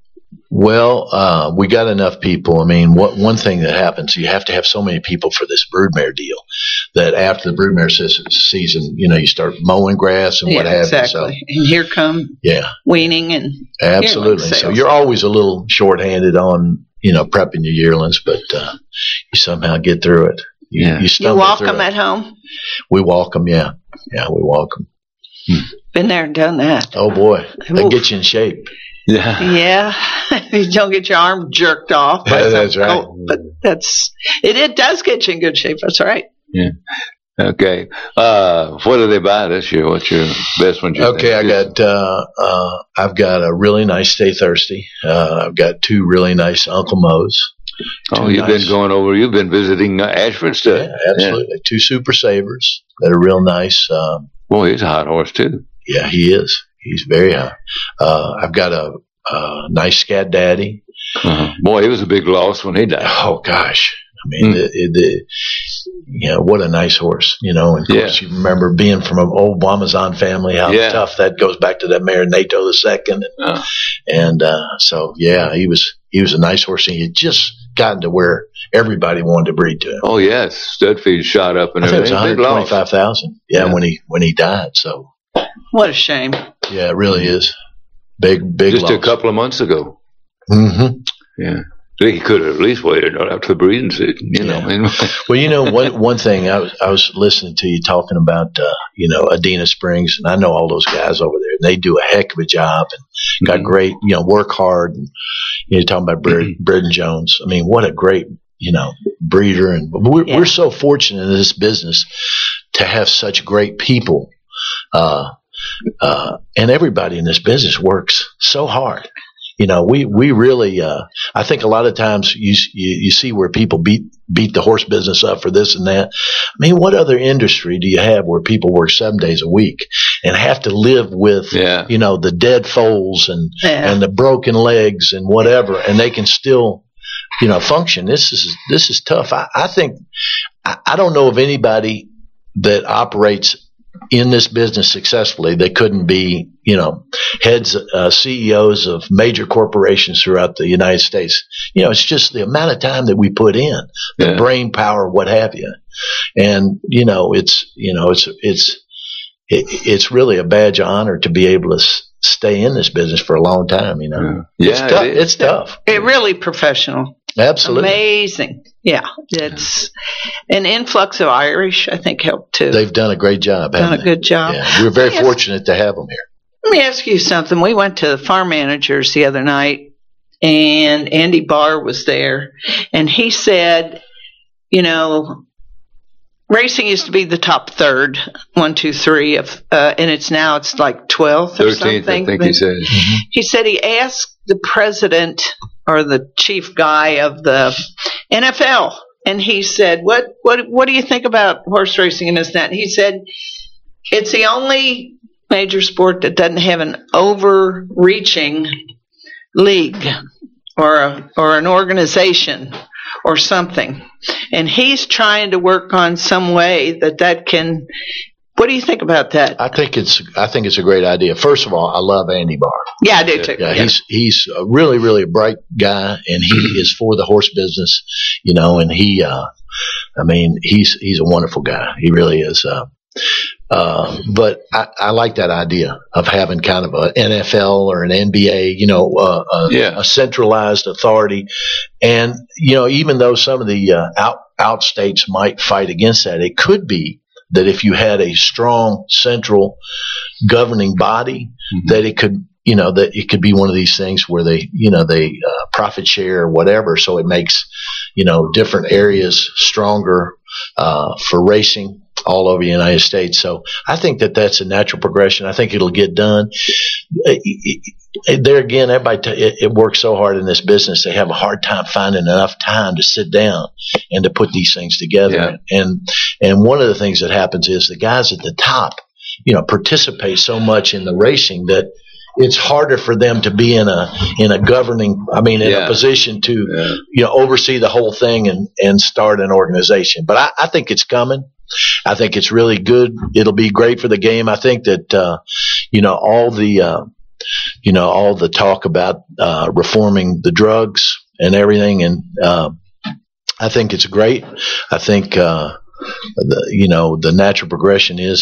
Well, we got enough people. I mean, one thing that happens, you have to have so many people for this broodmare deal that after the broodmare season, you start mowing grass and what have you. Exactly. So, and here come weaning and absolutely. So you're always a little shorthanded on prepping your yearlings, but you somehow get through it. You walk them at home? We walk them, yeah. Yeah, we walk them. Been there and done that. Oh, boy. They get you in shape. Yeah. You don't get your arm jerked off. By that's right. But it does get you in good shape. That's right. Yeah. Okay. What do they buy this year? What's your best one? Okay, I've got a really nice Stay Thirsty. I've got 2 really nice Uncle Mo's. Oh, you've been visiting Ashford stuff. Yeah, absolutely. Yeah. 2 Super Savers that are real nice. Boy, he's a hot horse too. Yeah, he is. He's very hot. I've got a nice Scat Daddy. Boy, he was a big loss when he died. Oh gosh. I mean, what a nice horse, and of course you remember being from an old Wamazan family, how tough that goes back to that mare Nato II. And so, he was a nice horse, and he had just gotten to where everybody wanted to breed to him. Oh, yes. Stud feed shot up and everything. I think it was $125,000. When he died. So. What a shame. Yeah, it really is. Big just loss. A couple of months ago. Mm-hmm. Yeah. He could have at least waited after the breeding season, Well, one thing I was listening to you talking about, Adena Springs, and I know all those guys over there, and they do a heck of a job and got great, work hard. And you're talking about Bredin Jones. I mean, what a great, breeder, and we're so fortunate in this business to have such great people, and everybody in this business works so hard. We really, I think a lot of times you see where people beat the horse business up for this and that. I mean, what other industry do you have where people work 7 days a week and have to live with, the dead foals and the broken legs and whatever, and they can still, function? This is tough. I think, I don't know of anybody that operates in this business successfully that couldn't be, heads, CEOs of major corporations throughout the United States. It's just the amount of time that we put in, the brain power, what have you. And, it's really a badge of honor to be able to stay in this business for a long time, It's tough. It really professional. Absolutely. Amazing. Yeah. It's an influx of Irish, I think, helped too. They've done a great job. Done a good job. Yeah. We're very fortunate to have them here. Let me ask you something. We went to the farm managers the other night, and Andy Barr was there, and he said, racing used to be the top third, 1, 2, 3 of, and it's like 12th or 13th, something. I think he said. He said he asked the president or the chief guy of the NFL, and he said, "What do you think about horse racing and this and that?" And he said, "It's the only major sport that doesn't have an overreaching league or an organization or something." And he's trying to work on some way that can. What do you think about that? I think it's a great idea. First of all, I love Andy Barr. Yeah, I do too. Yeah. He's a really, really bright guy, and he is for the horse business, and he's a wonderful guy. He really is. But I like that idea of having kind of an NFL or an NBA, a centralized authority. And, even though some of the out states might fight against that, it could be that if you had a strong central governing body, that it could, that it could be one of these things where they profit share or whatever. So it makes, different areas stronger, for racing all over the United States. So I think that that's a natural progression. I think it'll get done. There again, it works so hard in this business. They have a hard time finding enough time to sit down and to put these things together. Yeah. And one of the things that happens is the guys at the top, participate so much in the racing that it's harder for them to be in a governing, a position to, oversee the whole thing and start an organization. But I think it's coming. I think it's really good. It'll be great for the game. I think that, all the talk about, reforming the drugs and everything. And, I think it's great. I think, the natural progression is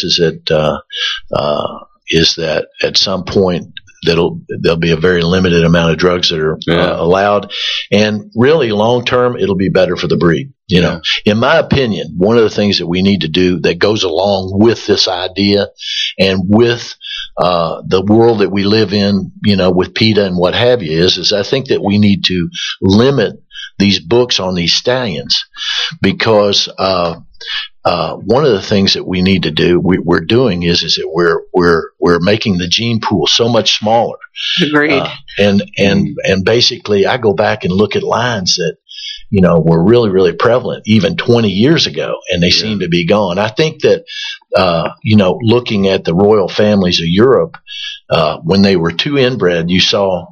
that at some point there'll be a very limited amount of drugs that are allowed, and really long term it'll be better for the breed. In my opinion, one of the things that we need to do that goes along with this idea and with the world that we live in, with PETA and what have you, is I think that we need to limit these books on these stallions, because one of the things that we need to do, we're doing is that we're making the gene pool so much smaller. Agreed. And basically, I go back and look at lines that were really, really prevalent even 20 years ago, and they seem to be gone. I think that looking at the royal families of Europe, when they were too inbred, you saw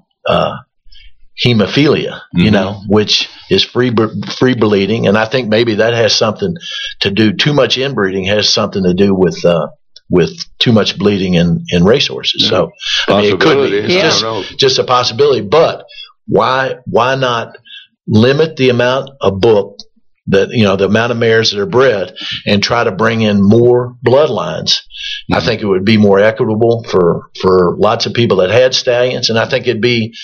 hemophilia, which is free bleeding. And I think maybe that has something to do, too much inbreeding has something to do with too much bleeding in racehorses. So, it could be. It's just a possibility. But why not limit the amount of book that, the amount of mares that are bred, and try to bring in more bloodlines? I think it would be more equitable for lots of people that had stallions, and I think it'd be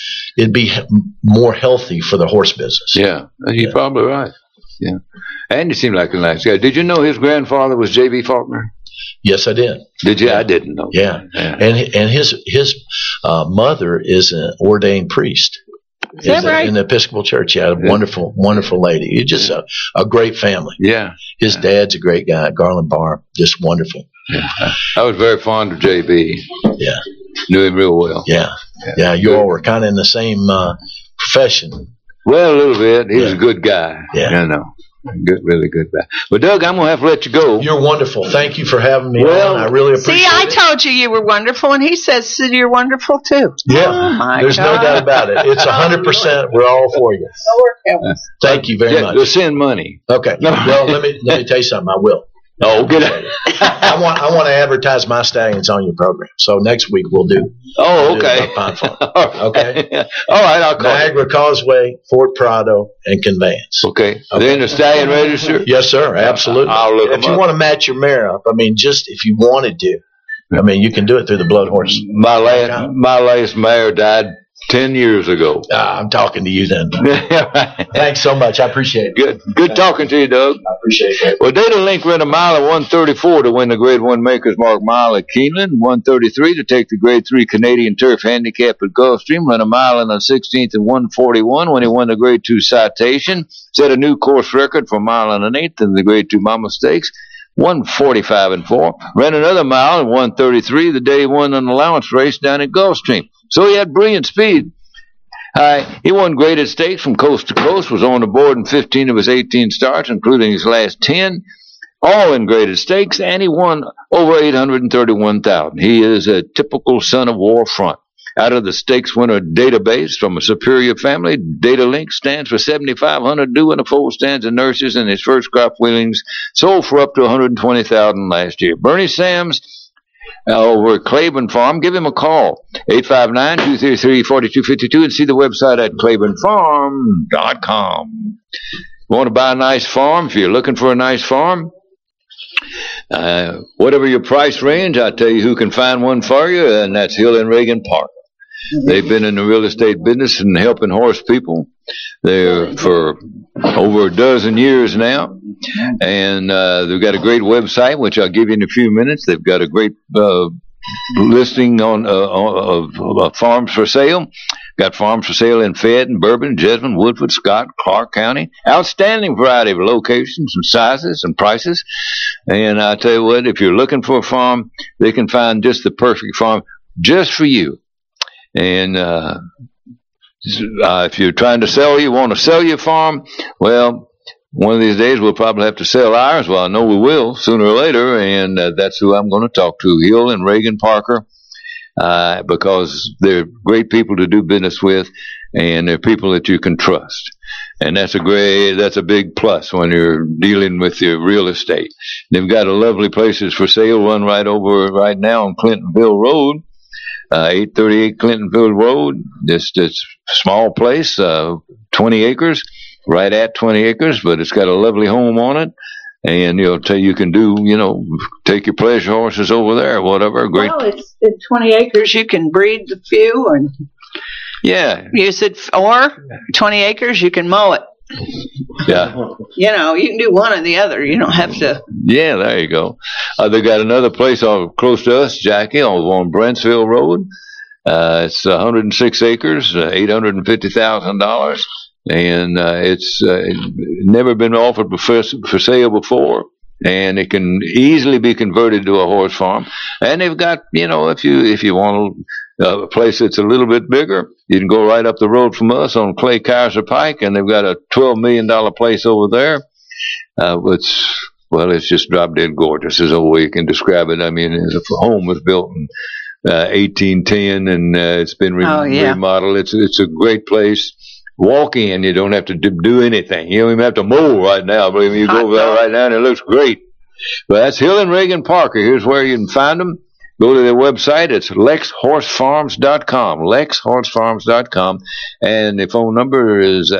more healthy for the horse business. Yeah, you're probably right. Yeah, and he seemed like a nice guy. Did you know his grandfather was J.B. Faulkner? Yes, I did. Did you? Yeah. I didn't know. Yeah, and his mother is an ordained priest. Is that right? In the Episcopal Church. Yeah, wonderful, wonderful lady. It's just a great family. Yeah. His dad's a great guy, Garland Barr. Just wonderful. Yeah. I was very fond of JB. Yeah. Knew him real well. Yeah. Yeah, you all were kind of in the same profession. Well, a little bit. He was a good guy. Yeah. Good, really good guy. Well, Doug, I'm going to have to let you go. You're wonderful. Thank you for having me on. I really appreciate it. See, I told you were wonderful, and he says you're wonderful, too. Yeah. Oh, my There's God. no doubt about it. It's 100%. We're all for you. Thank you very much. We'll send money. Okay. Well, let me tell you something. I will. Oh, good. I want to advertise my stallions on your program. So next week we'll do. Oh, okay. Okay. All right. I'll call Niagara Causeway, Fort Prado, and Conveyance. Okay. They're in the stallion register? Yes, sir. Absolutely. I'll look them up. If you want to match your mare up, just if you wanted to, you can do it through the Blood Horse. My last mare died 10 years ago. I'm talking to you then. Thanks so much. I appreciate it. Good talking to you, Doug. I appreciate it. Well, Data Link ran a mile at 134 to win the Grade 1 Maker's Mark Mile at Keeneland, 133 to take the Grade 3 Canadian Turf Handicap at Gulfstream, ran a mile in the 16th at 141 when he won the Grade 2 Citation, set a new course record for a mile and an eighth in the Grade 2 Mama Stakes, 1:45 ran another mile in 1:33 the day he won an allowance race down at Gulfstream. So he had brilliant speed. He won graded stakes from coast to coast, was on the board in 15 of his 18 starts, including his last 10, all in graded stakes, and he won over $831,000. He is a typical son of war front. Out of the stakes winner database from a superior family, DataLink stands for 7,500 new and a full stands of nurses, and his first crop wheelings sold for up to $120,000 last year. Bernie Sams over at Claiborne Farm, give him a call, 859-233-4252, and see the website at claibornefarm.com. Want to buy a nice farm? If you're looking for a nice farm, whatever your price range, I'll tell you who can find one for you, and that's Hill and Reagan Parker. They've been in the real estate business and helping horse people there for over a dozen years now. And they've got a great website, which I'll give you in a few minutes. They've got a great listing of farms for sale. Got farms for sale in Fayette, Bourbon, Jessamine, Woodford, Scott, Clark County. Outstanding variety of locations and sizes and prices. And I tell you what, if you're looking for a farm, they can find just the perfect farm just for you. And if you're trying to want to sell your farm, well, one of these days we'll probably have to sell ours. Well, I know we will sooner or later, and that's who I'm going to talk to, Hill and Reagan Parker, because they're great people to do business with, and they're people that you can trust. And that's a big plus when you're dealing with your real estate. They've got a lovely places for sale, one right now on Clintonville Road. 838 Clintonville Road. This small place, 20 acres, right at 20 acres, but it's got a lovely home on it. And you can do, take your pleasure horses over there or whatever. Great. Well, it's 20 acres. You can breed a few and use it, or 20 acres, you can mow it. Yeah. You can do one or the other. You don't have to. Yeah, there you go. They got another place close to us, Jackie, on Brentsville Road. It's 106 acres, $850,000, and it's never been offered for sale before. And it can easily be converted to a horse farm. And they've got, if you want a place that's a little bit bigger, you can go right up the road from us on Clay Kaiser Pike, and they've got a $12 million place over there. It's just drop dead gorgeous is the way you can describe it. I mean, the home was built in 1810, and it's been remodeled. It's a great place. Walk in, you don't have to do anything. You don't even have to mow right now. Believe me, you go over there right now and it looks great. But that's Hill and Reagan Parker. Here's where you can find them. Go to their website. It's lexhorsefarms.com. Lexhorsefarms.com. And the phone number is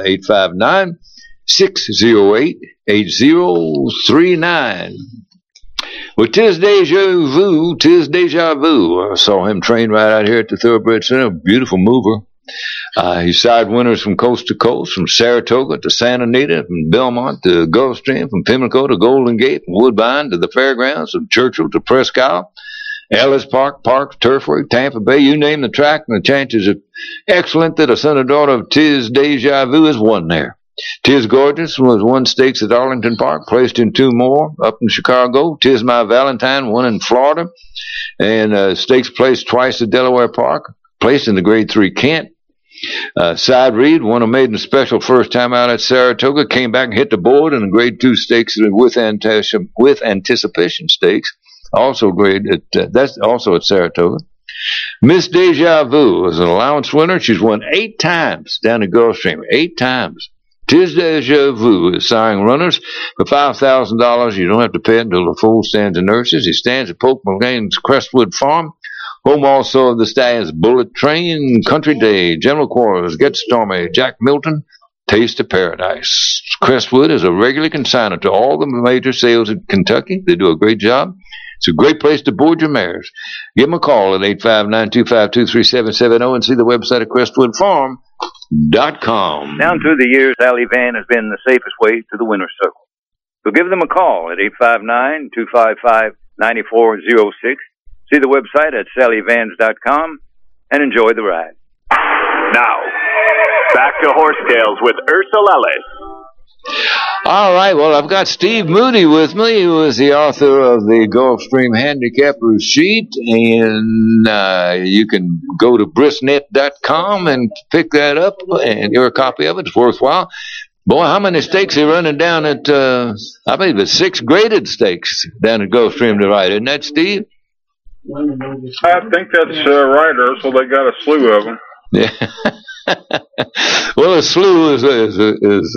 859-608-8039. Well, tis deja vu. I saw him train right out here at the Thoroughbred Center. Beautiful mover. He side winners from coast to coast, from Saratoga to Santa Anita, from Belmont to Gulfstream, from Pimlico to Golden Gate, from Woodbine to the Fairgrounds, from Churchill to Presque Isle, Ellis Park, Turfway, Tampa Bay, you name the track, and the chances are excellent that a son or daughter of Tis Deja Vu is won there. Tis Gorgeous was won stakes at Arlington Park, placed in 2 more up in Chicago. Tis My Valentine won in Florida, and stakes placed twice at Delaware Park, placed in the Grade 3 Kent. Side Reed won a maiden special first time out at Saratoga, came back and hit the board in the Grade 2 stakes with anticipation stakes, also that's also at Saratoga. Miss Deja Vu was an allowance winner. She's won 8 times down at Gulfstream, 8 times. Tis Deja Vu is siring runners for $5,000. You don't have to pay it until the foal stands and nurses. He stands at Polk Mulgain's Crestwood Farm. Home also of the Stallions Bullet Train, Country Day, General Quarters, Get Stormy, Jack Milton, Taste of Paradise. Crestwood is a regular consignor to all the major sales in Kentucky. They do a great job. It's a great place to board your mares. Give them a call at 859-252-3770 and see the website at CrestwoodFarm.com. Down through the years, Sally Van has been the safest way to the winner's circle. So give them a call at 859-255-9406. See the website at sallyvans.com and enjoy the ride. Now, back to Horse Tales with Ursula Ellis. All right. Well, I've got Steve Moody with me, who is the author of the Gulfstream Handicapper Sheet, and you can go to brisnet.com and pick that up, and your copy of it is worthwhile. Boy, how many stakes are running down at, I believe it's 6 graded stakes down at Gulfstream tonight, isn't that, Steve? I think that's right, Ursel. They got a slew of them. Yeah. Well, a slew is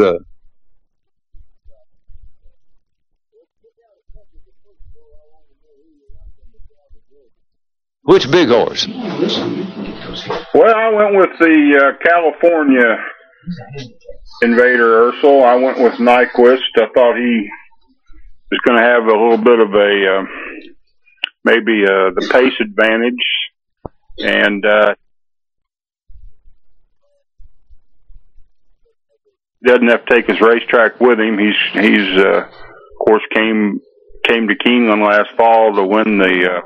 which big horse? Well, I went with the California Invader, Ursel. I went with Nyquist. I thought he was going to have a little bit of a maybe the pace advantage, and doesn't have to take his racetrack with him. He's of course came to Keeneland last fall to win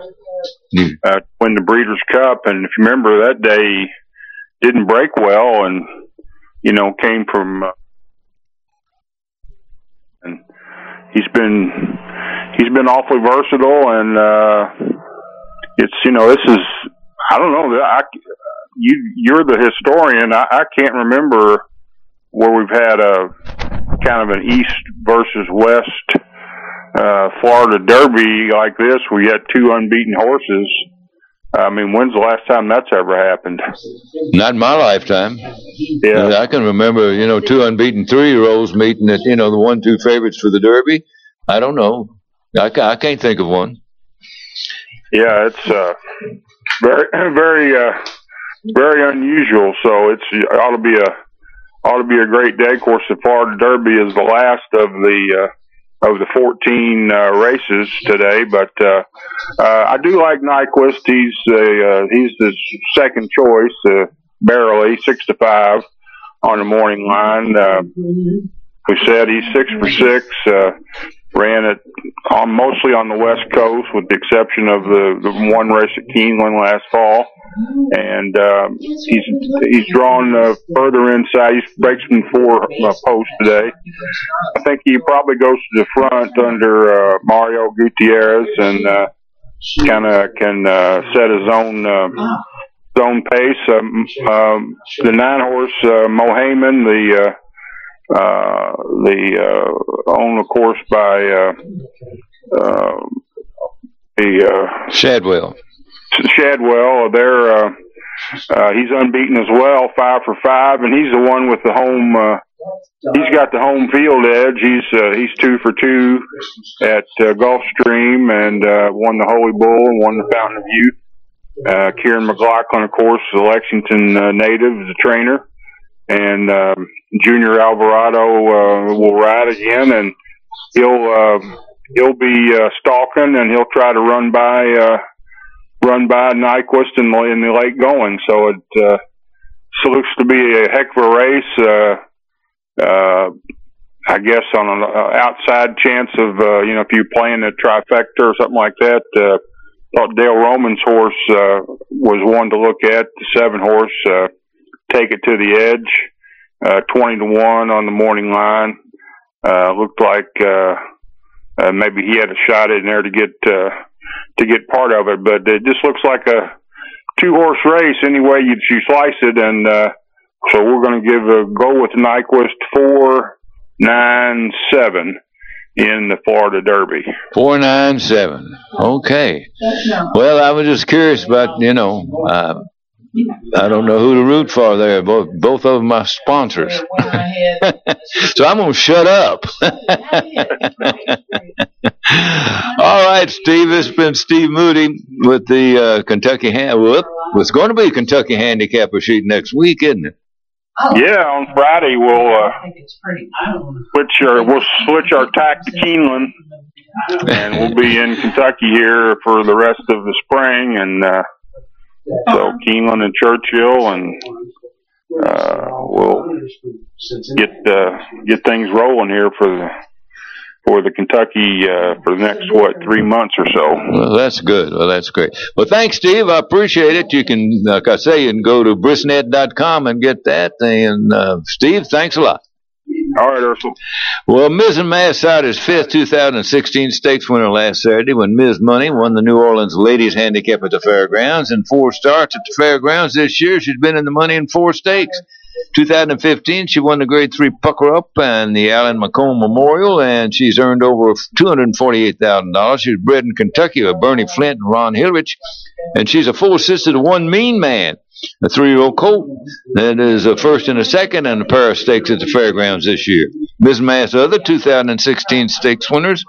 the Breeders' Cup, and if you remember, that day didn't break well, and came from and he's been awfully versatile, and it's this is, I don't know, you're the historian. I can't remember where we've had a kind of an East versus West Florida Derby like this, where you had 2 unbeaten horses. I mean, when's the last time that's ever happened? Not in my lifetime. Yeah, I can remember, 2 unbeaten 3-year-olds meeting at, the 1-2 favorites for the Derby. I don't know. I can't think of one. Yeah, it's very, very, very unusual. So it ought to be a great day. Of course, the Florida Derby is the last of the 14 races today, but I do like Nyquist. He's the second choice, barely 6-5 on the morning line. We said he's 6 for 6. Ran it mostly on the West Coast, with the exception of the one race at Keeneland last fall. And he's drawn further inside. He breaks from 4 posts today. I think he probably goes to the front under Mario Gutierrez, and kind of can set his own pace. The 9-horse Mohayman, owned, of course, by Shadwell. He's unbeaten as well, 5 for 5, and he's the one with the home. He's got the home field edge. He's 2 for 2 at Gulfstream, and won the Holy Bull and won the Fountain of Youth. Kieran McLaughlin, of course, the Lexington native, is a trainer, and Junior Alvarado will ride again, and he'll be stalking, and he'll try to run by Nyquist in the late going. So it looks to be a heck of a race. I guess on an outside chance of if you're playing a trifecta or something like that. Thought Dale Roman's horse was one to look at. The 7-horse, Take It to the Edge, 20-1 on the morning line. Looked like maybe he had a shot in there to get part of it, but it just looks like a 2-horse race any way you slice it, and so we're going to go with Nyquist 4-9-7 in the Florida Derby. 4-9-7. Okay. Well, I was just curious about, I don't know who to root for there. Both of them are sponsors. So I'm going to shut up. All right, Steve. It's been Steve Moody with the Kentucky it's going to be Kentucky Handicapper Sheet next week, isn't it? Yeah, on Friday we'll switch our tack to Keeneland, and we'll be in Kentucky here for the rest of the spring, and so Keeneland and Churchill, and we'll get things rolling here for the Kentucky for the next 3 months or so. Well, that's good. Well, that's great. Well, thanks, Steve. I appreciate it. You can, like I say, you can go to brisnet.com and get that. And Steve, thanks a lot. All right, Ursel. Well, Ms. and Mass out his 5th 2016 stakes winner last Saturday when Ms. Money won the New Orleans Ladies Handicap at the Fairgrounds. In 4 starts at the Fairgrounds this year, she's been in the money in 4 stakes. 2015, she won the Grade 3 Pucker Up and the Allen McComb Memorial, and she's earned over $248,000. She's bred in Kentucky with Bernie Flint and Ron Hilrich, and she's a full sister to One Mean Man, a 3-year-old colt that is a first and a second and a pair of stakes at the Fairgrounds this year. Ms. Mass' other 2016 stakes winners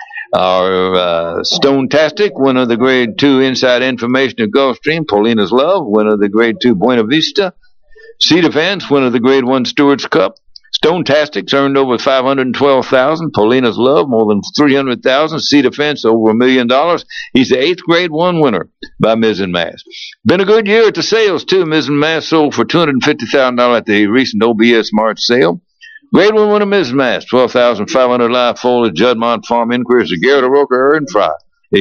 are Stone-tastic, winner of the Grade 2 Inside Information at Gulfstream, Paulina's Love, winner of the Grade 2 Buena Vista, Cedar Fence, winner of the Grade 1 Stewards Cup. Stone-tastic's earned over $512,000. Paulina's Love, more than $300,000. Cedar Fence, over $1 million. He's the 8th Grade 1 winner by Ms. and Mass. Been a good year at the sales, too. Ms. and Mass sold for $250,000 at the recent OBS March sale. Grade 1 winner, Ms. and Mass, 12,500 live foal at Juddmont Farm. Inquiries to Garrett O'Rourke and Fry,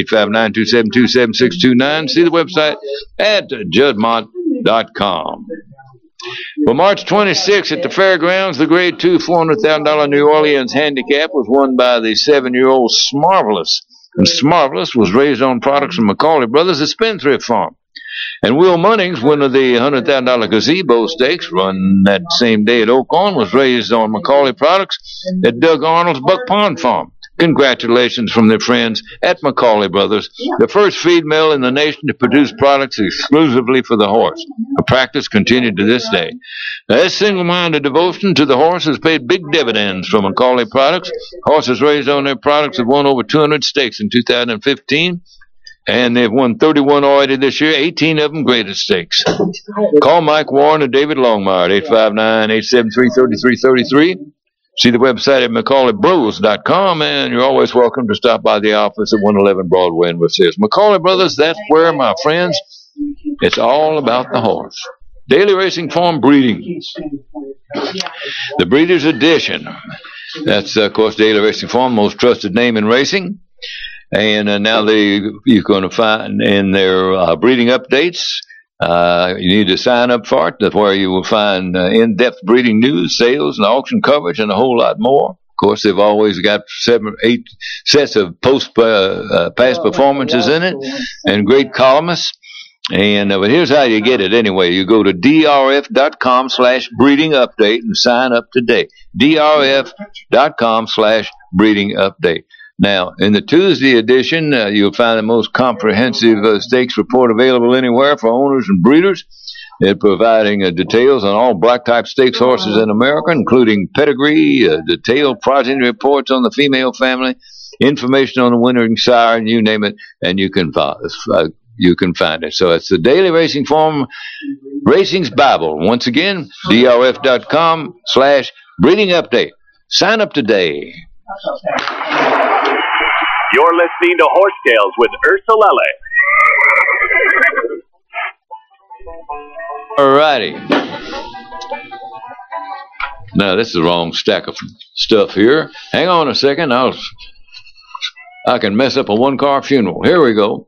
859-272-7629. See the website at juddmont.com. Well, March 26th at the Fairgrounds, the Grade 2 $400,000 New Orleans Handicap was won by the 7-year-old Smarvelous. And Smarvelous was raised on products from McCauley Brothers at Spendthrift Farm. And Will Munnings, winner of the $100,000 Gazebo Stakes, run that same day at Oaklawn, was raised on McCauley products at Doug Arnold's Buck Pond Farm. Congratulations from their friends at McCauley Brothers, the first feed mill in the nation to produce products exclusively for the horse. A practice continued to this day. That single-minded devotion to the horse has paid big dividends for McCauley products. Horses raised on their products have won over 200 stakes in 2015, and they've won 31 already this year, 18 of them graded stakes. Call Mike Warren and David Longmire at 859-873-3333. See the website at McCauleyBros.com, and you're always welcome to stop by the office at 111 Broadway in Versailles. McCauley Brothers, that's where, my friends, it's all about the horse. Daily Racing Farm Breeding. The Breeders' Edition. That's, of course, Daily Racing Farm, most trusted name in racing. And now you're going to find in their breeding updates, you need to sign up for it. That's where you will find in-depth breeding news, sales, and auction coverage, and a whole lot more. Of course, they've always got 7 or 8 sets of past performances in it, and great columnists. And but here's how you get it anyway. You go to drf.com/breeding update and sign up today. drf.com/breeding update. Now, in the Tuesday edition, you'll find the most comprehensive stakes report available anywhere for owners and breeders. They're providing details on all black-type stakes horses in America, including pedigree, detailed progeny reports on the female family, information on the winning sire, and you name it, and you can find it. So it's the Daily Racing Farm Racing's Bible. Once again, drf.com/breeding update. Sign up today. You're listening to Horse Tales with Ursulele. All righty. Now, this is the wrong stack of stuff here. Hang on a second. I can mess up a one-car funeral. Here we go.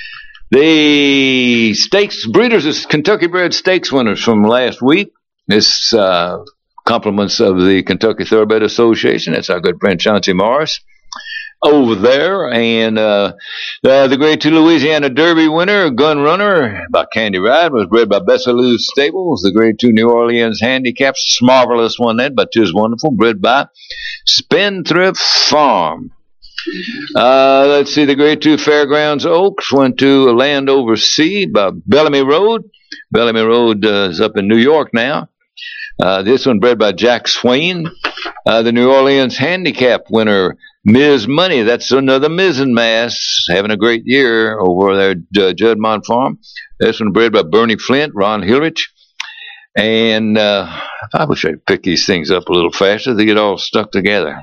The stakes breeders is Kentucky bred stakes winners from last week. This compliments of the Kentucky Thoroughbred Association. That's our good friend Chauncey Morris over there. And the Grade 2 Louisiana Derby winner, Gun Runner by Candy Ride, was bred by Bessalou Stables. The Grade 2 New Orleans Handicap, Marvelous won that by Tis Wonderful, bred by Spendthrift Farm. Let's see, the Grade 2 Fairgrounds Oaks went to Land Over Sea by Bellamy Road. Bellamy Road is up in New York now. This one bred by Jack Swain. The New Orleans Handicap winner, Ms. Money. That's another Ms. and Mass, having a great year over there at Juddmont Farm. This one bred by Bernie Flint, Ron Hilrich. And I wish I could pick these things up a little faster. They get all stuck together.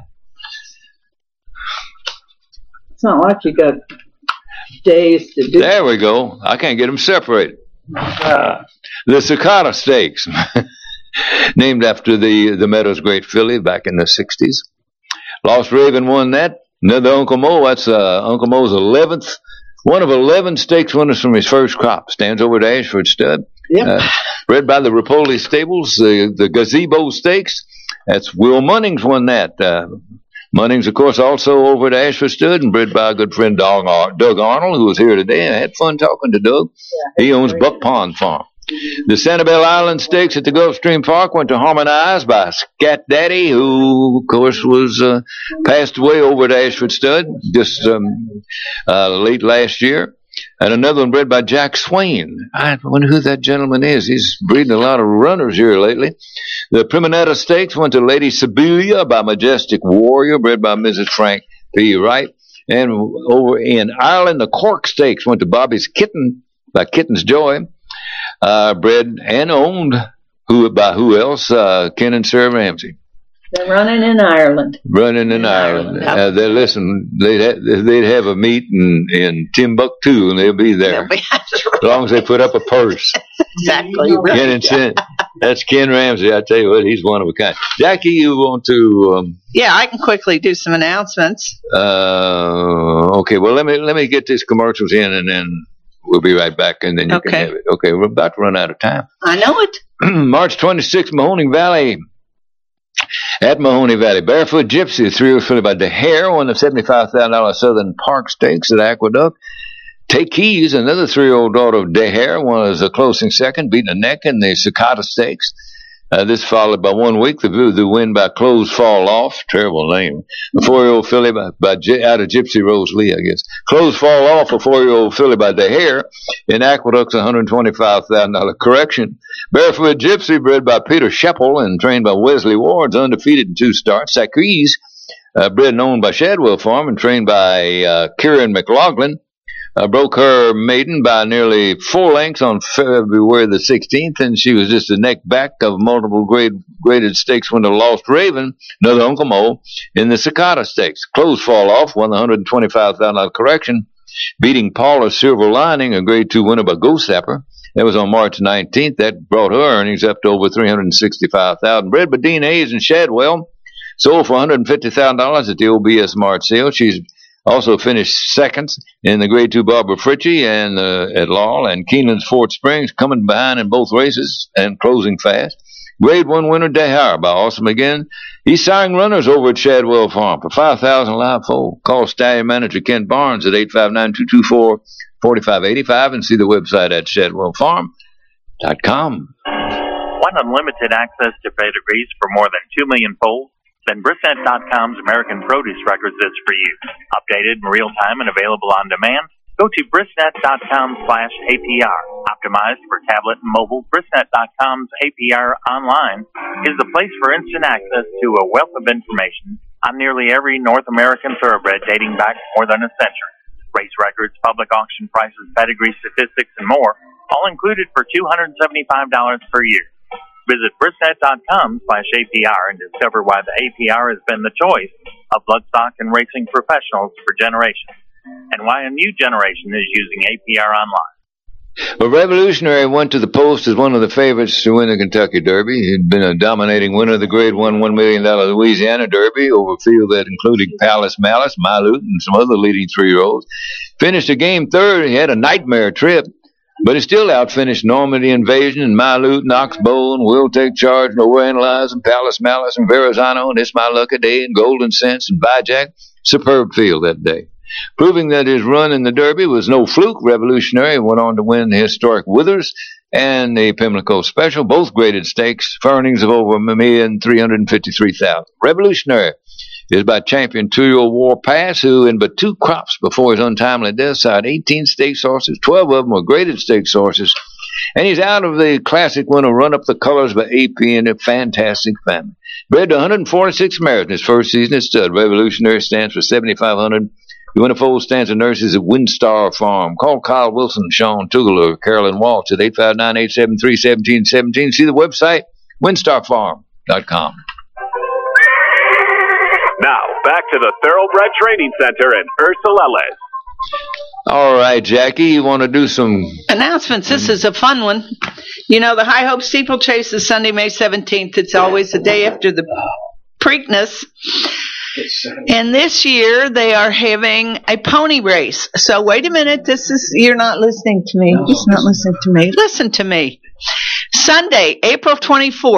It's not like you got days to do. There we go. I can't get them separated. The Cicada Stakes, named after the Meadows Great Filly back in the 60s. Lost Raven won that. Another Uncle Mo. That's Uncle Mo's 11th. One of 11 stakes winners from his first crop. Stands over at Ashford Stud. Yep. Bred by the Rapoli Stables, the Gazebo Stakes. That's Will Munnings won that. Munnings, of course, also over at Ashford Stud and bred by a good friend Doug Arnold, who was here today. I had fun talking to Doug. He owns Buck Pond Farm. The Sanibel Island Stakes at the Gulfstream Park went to Harmonize by Scat Daddy, who, of course, was passed away over at Ashford Stud just late last year. And another one bred by Jack Swain. I wonder who that gentleman is. He's breeding a lot of runners here lately. The Primanetta Stakes went to Lady Sibylla by Majestic Warrior, bred by Mrs. Frank P. Wright. And over in Ireland, the Cork Stakes went to Bobby's Kitten by Kitten's Joy, bred and owned by who else? Ken and Sarah Ramsey. They're running in Ireland. They'd have a meeting in Timbuktu, and they'll be there. As long as they put up a purse. Exactly. Right. That's Ken Ramsey. I tell you what, he's one of a kind. Jackie, you want to? Yeah, I can quickly do some announcements. Okay. Well, let me get these commercials in, and then we'll be right back, and then you can have it. Okay, we're about to run out of time. I know it. March 26th, Mahoning Valley. At Mahoney Valley, Barefoot Gypsy, 3-year-old filly by DeHare, won the $75,000 Southern Park Stakes at Aqueduct. Take Keys, another 3-year-old daughter of DeHare, was a closing second, beating a neck in the Cicada Stakes. This followed by 1 week, the win by Close Fall Off, terrible name. A 4-year-old filly out of Gypsy Rose Lee, I guess. Close Fall Off, a 4-year-old filly by DeHare in Aqueduct's $125,000 correction. Barefoot Gypsy, bred by Peter Sheppel and trained by Wesley Ward's undefeated in 2 starts. Sacrees, bred and owned by Shadwell Farm and trained by Kieran McLaughlin, broke her maiden by nearly 4 lengths on February the 16th, and she was just a neck back of multiple graded stakes when the Lost Raven, another Uncle Mo, in the Cicada Stakes. Close Fall Off won the $125,000 correction, beating Paula Silver Lining, a Grade 2 winner by Ghost Sapper. That was on March 19th. That brought her earnings up to over $365,000. Bred by Dean Hayes and Shadwell, sold for $150,000 at the OBS March sale. She's also finished second in the Grade 2 Barbara Fritchie and at Laurel, and Keeneland's Fort Springs coming behind in both races and closing fast. Grade 1 winner Dehar by Awesome again. He's signing runners over at Shadwell Farm for $5,000 live foal. Call Stallion Manager Kent Barnes at 859-224-4585 and see the website at shadwellfarm.com. Want unlimited access to pedigrees for more than 2 million foals? Then Brisnet.com's American Produce Records is for you. Updated in real time and available on demand. Go to Brisnet.com/APR. Optimized for tablet and mobile, Brisnet.com's APR Online is the place for instant access to a wealth of information on nearly every North American thoroughbred dating back more than a century. Race records, public auction prices, pedigree statistics, and more, all included for $275 per year. Visit Brisnet.com/APR and discover why the APR has been the choice of bloodstock and racing professionals for generations, and why a new generation is using APR Online. Well, Revolutionary went to the post as one of the favorites to win the Kentucky Derby. He'd been a dominating winner of the Grade 1 $1 million Louisiana Derby over a field that included Palace Malice, Milut, and some other leading 3-year-olds. Finished a game third. He had a nightmare trip. But he still outfinished Normandy Invasion and Milut and Oxbow and Will Take Charge and Overanalyze and Palace Malice and Verrazano and It's My Lucky Day and Golden Sense and Vijack. Superb field that day. Proving that his run in the Derby was no fluke, Revolutionary went on to win the historic Withers and the Pimlico Special, both graded stakes, for earnings of over $1,353,000. Revolutionary is by champion 2-year-old War Pass, who in but 2 crops before his untimely death sired 18 stakes horses. 12 of them were graded stakes horses. And he's out of the classic winner Run Up the Colors by AP and a Fantastic Family. Bred to 146 mares in his first season at stud. Revolutionary stands for 7,500. The winner foal stands and nurses at Windstar Farm. Call Kyle Wilson, Sean Tugler, or Carolyn Waltz at 859-873-1717. See the website, windstarfarm.com. Now, back to the Thoroughbred Training Center and Ursula Ellis. All right, Jackie, you want to do some announcements? This is a fun one. You know, the High Hope Steeplechase is Sunday, May 17th. It's always the day after the Preakness. And this year they are having a pony race. So wait a minute, you're not listening to me. Just not listening to me. Listen to me. Sunday, April 24th,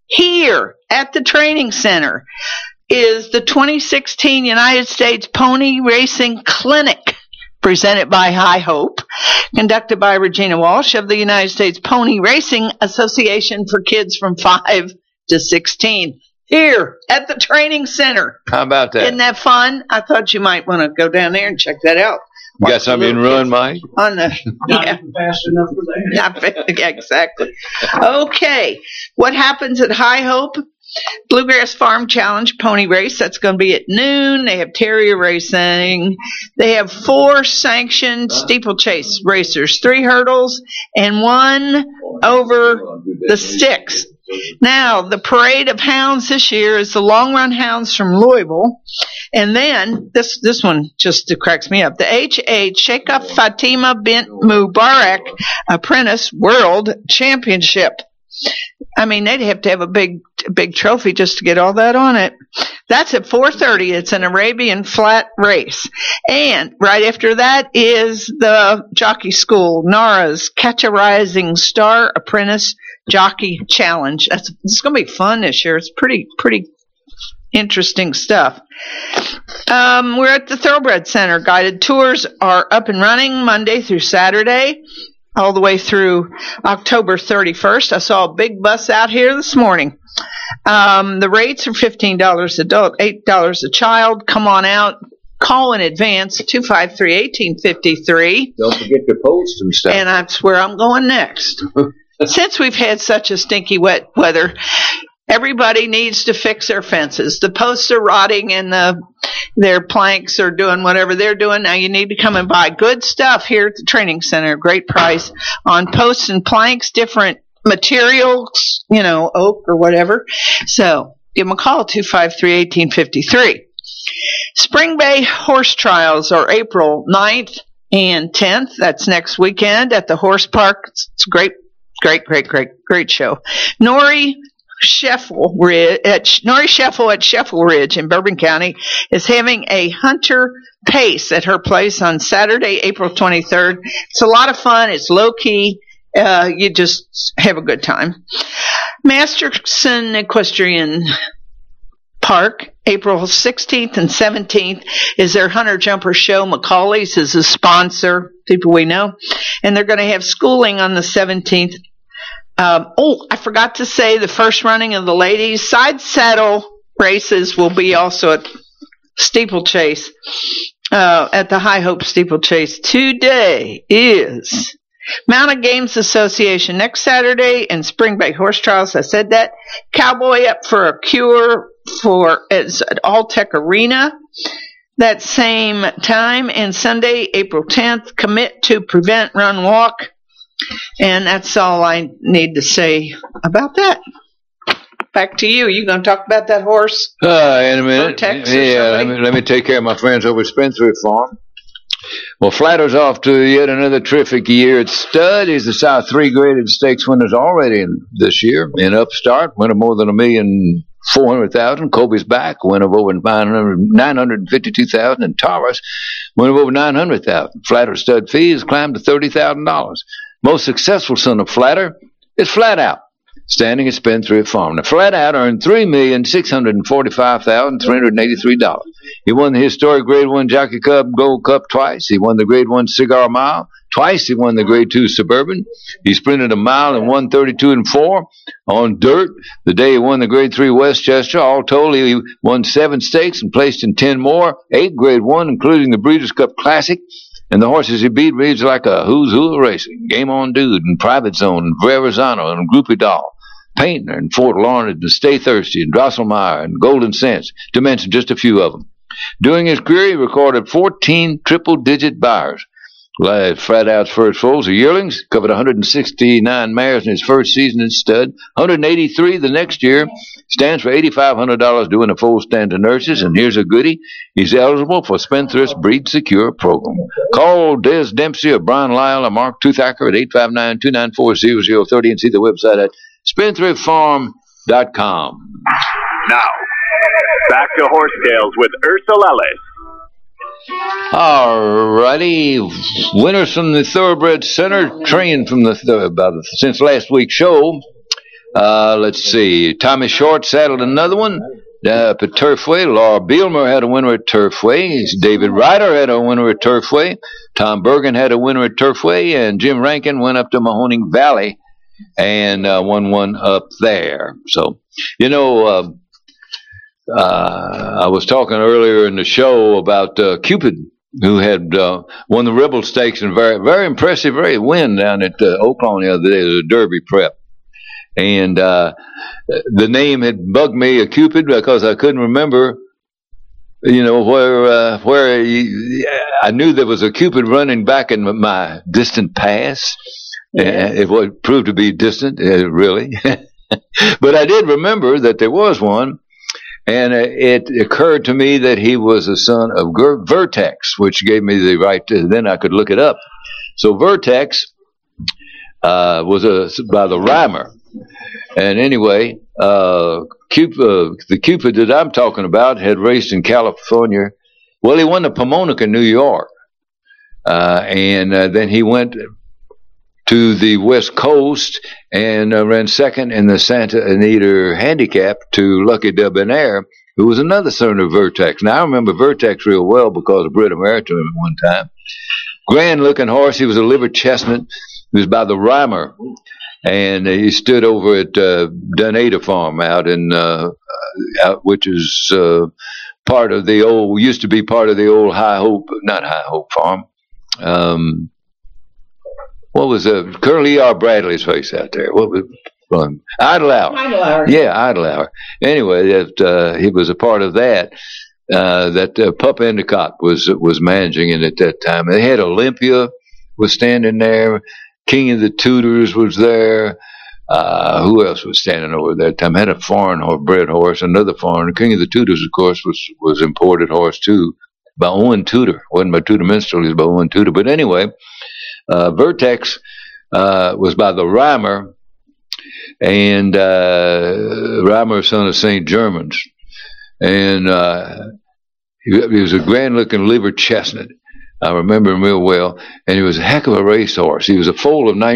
here at the training center is the 2016 United States Pony Racing Clinic, presented by High Hope, conducted by Regina Walsh of the United States Pony Racing Association for kids from 5 to 16. Here at the training center. How about that? Isn't that fun? I thought you might want to go down there and check that out. You got something in run, Mike? On the, Not fast enough for that. yeah, exactly. Okay. What happens at High Hope? Bluegrass Farm Challenge Pony Race. That's going to be at noon. They have terrier racing. They have 4 sanctioned steeplechase racers, 3 hurdles, and 1 over the sticks. Now, the parade of hounds this year is the Long Run Hounds from Louisville. And then, this one just cracks me up. The H.A. Sheikh Fatima bint Mubarak Apprentice World Championship. I mean, they'd have to have a big trophy just to get all that on it. That's at 4:30. It's an Arabian flat race. And right after that is the jockey school, NARA's Catch a Rising Star Apprentice Jockey Challenge. It's going to be fun this year. It's pretty interesting stuff. We're at the Thoroughbred Center. Guided tours are up and running Monday through Saturday, all the way through October 31st. I saw a big bus out here this morning. The rates are $15 adult, $8 a child. Come on out. Call in advance, 253-1853. Don't forget to post and stuff. And that's where I'm going next. Since we've had such a stinky wet weather, everybody needs to fix their fences. The posts are rotting and their planks are doing whatever they're doing. Now you need to come and buy good stuff here at the training center. Great price on posts and planks, different materials, oak or whatever. So give them a call, 253-1853. Spring Bay Horse Trials are April 9th and 10th. That's next weekend at the Horse Park. It's a great show. Nori Sheffel at Sheffel Ridge in Bourbon County is having a hunter pace at her place on Saturday, April 23rd. It's a lot of fun. It's low key. You just have a good time. Masterson Equestrian Park, April 16th and 17th is their Hunter Jumper Show. McCauley's is a sponsor, people we know. And they're going to have schooling on the 17th. I forgot to say the first running of the ladies' side saddle races will be also at Steeplechase, at the High Hope Steeplechase. Today is Mounted Games Association next Saturday and Spring Bay Horse Trials. I said that. Cowboy Up for a Cure it's at Alltech Arena that same time. And Sunday, April 10th, Commit to Prevent Run Walk. And that's all I need to say about that. Back to you. You going to talk about that horse? In a minute. Yeah, let me take care of my friends over at Spendthrift Farm. Well, Flatter's off to yet another terrific year at stud. He's the South 3 graded stakes winners already this year. In Upstart, winner more than $1,400,000. Kobe's Back, winner of over $952,000. And Taurus, winner of over $900,000. Flatter's stud fees climbed to $30,000. Most successful son of Flatter is Flat Out, standing at Spendthrift Farm. Now, Flat Out earned $3,645,383. He won the historic Grade 1 Jockey Club Gold Cup twice. He won the Grade 1 Cigar Mile. Twice he won the Grade 2 Suburban. He sprinted a mile in 1:32 4 on dirt the day he won the Grade 3 Westchester. All told, he won 7 stakes and placed in 10 more, 8 Grade 1, including the Breeders' Cup Classic. And the horses he beat reads like a who's who of racing. Game On Dude and Private Zone and Verrazano and Groupie Doll. Painter and Fort Lawrence and Stay Thirsty and Drosselmeyer and Golden Sense, to mention just a few of them. During his career, he recorded 14 triple-digit buyers. Flat Out's first foals are yearlings. Covered 169 mares in his first season at stud. 183 the next year. Stands for $8,500 doing a full stand to nurses. And here's a goodie. He's eligible for Spendthrift's Breed Secure program. Call Des Dempsey or Brian Lyle or Mark Toothacker at 859-294-0030 and see the website at SpendthriftFarm.com. Now, back to Horse Tales with Ursel Ellis. All righty. Winners from the Thoroughbred Center, trained from since last week's show. Let's see. Tommy Short saddled another one up at Turfway. Laura Bielmer had a winner at Turfway. David Ryder had a winner at Turfway. Tom Bergen had a winner at Turfway. And Jim Rankin went up to Mahoning Valley and won one up there. So, I was talking earlier in the show about Cupid, who had won the Rebel Stakes in very, very impressive win down at Oaklawn the other day. It was a Derby prep. And the name had bugged me, a Cupid, because I couldn't remember, where I knew there was a Cupid running back in my distant past. Yeah. It would prove to be distant, really. But I did remember that there was one. And it occurred to me that he was a son of Vertex, which gave me the right to, then I could look it up. So Vertex was by the Rhymer. And anyway, the Cupid that I'm talking about had raced in California. Well, he won the Pomona in New York. And then he went to the West Coast and ran second in the Santa Anita Handicap to Lucky Debonair, who was another son of Vertex. Now, I remember Vertex real well because of Britta Maritime at one time. Grand-looking horse. He was a liver chestnut. He was by the Rhymer. And he stood over at Dunada Farm out in, which is part of the old, used to be part of the old not High Hope Farm. What was Colonel E.R. Bradley's face out there? What was Idlehour? Yeah, Idlehour. Anyway, he was a part of that. That Pup Endicott was managing it at that time. They had Olympia was standing there. King of the Tudors was there. Who else was standing over that time? Had a foreign bred horse, another foreign. King of the Tudors, of course, was imported horse too, by Owen Tudor. Wasn't by Tudor Minstrel, he was by Owen Tudor. But anyway, Vertex was by the Rhymer, and Rhymer, son of St. Germans. And he was a grand-looking liver chestnut. I remember him real well. And he was a heck of a racehorse. He was a foal of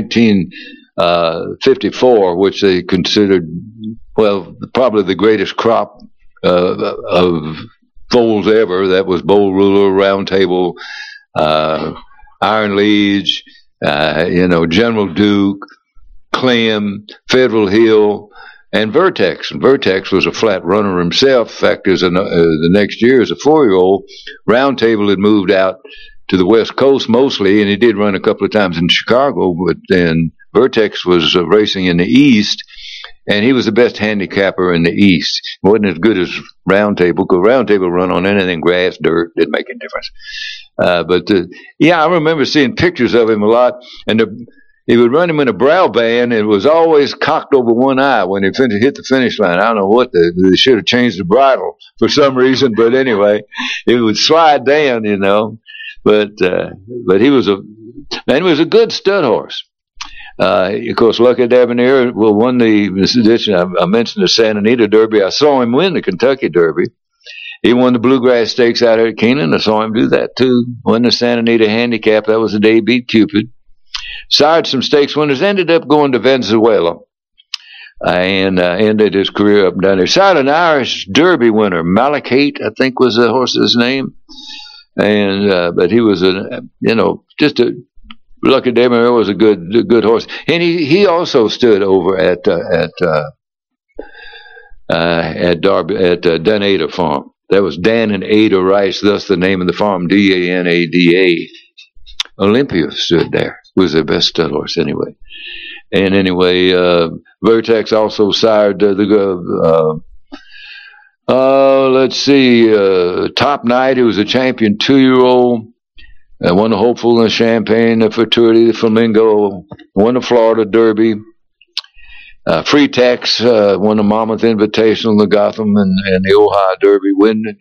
1954, which they considered, well, probably the greatest crop of foals ever. That was Bold Ruler, Round Table, Iron Liege, General Duke, Clem, Federal Hill, and Vertex. And Vertex was a flat runner himself. In fact, the next year, as a 4-year-old, Round Table had moved out to the West Coast mostly, and he did run a couple of times in Chicago, but then Vertex was racing in the East, and he was the best handicapper in the East. He wasn't as good as Round Table, because Round Table run on anything, grass, dirt, didn't make any difference. But I remember seeing pictures of him a lot, and he would run him in a brow band, and it was always cocked over one eye when he hit the finish line. I don't know what, they should have changed the bridle for some reason, but anyway, it would slide down, But he was a good stud horse. Of course, Lucky Debonair won this edition. I mentioned the Santa Anita Derby. I saw him win the Kentucky Derby. He won the Bluegrass Stakes out here at Keeneland. I saw him do that too. Won the Santa Anita Handicap. That was the day he beat Cupid. Sired some stakes winners. Ended up going to Venezuela. And ended his career up and down there. Sired an Irish Derby winner. Malachite, I think was the horse's name. And but he was Lucky Debonair was a good horse, and he also stood over at Dunada Farm. That was Dan and Ada Rice, thus the name of the farm, Danada. Olympia stood there. Was their best stud horse anyway. And anyway, Vertex also sired let's see, Top Knight, who was a champion 2-year-old, won the Hopeful and the Champagne, the Futurity, the Flamingo, won the Florida Derby. Free Tax won the Monmouth Invitational, the Gotham, and the Ohio Derby.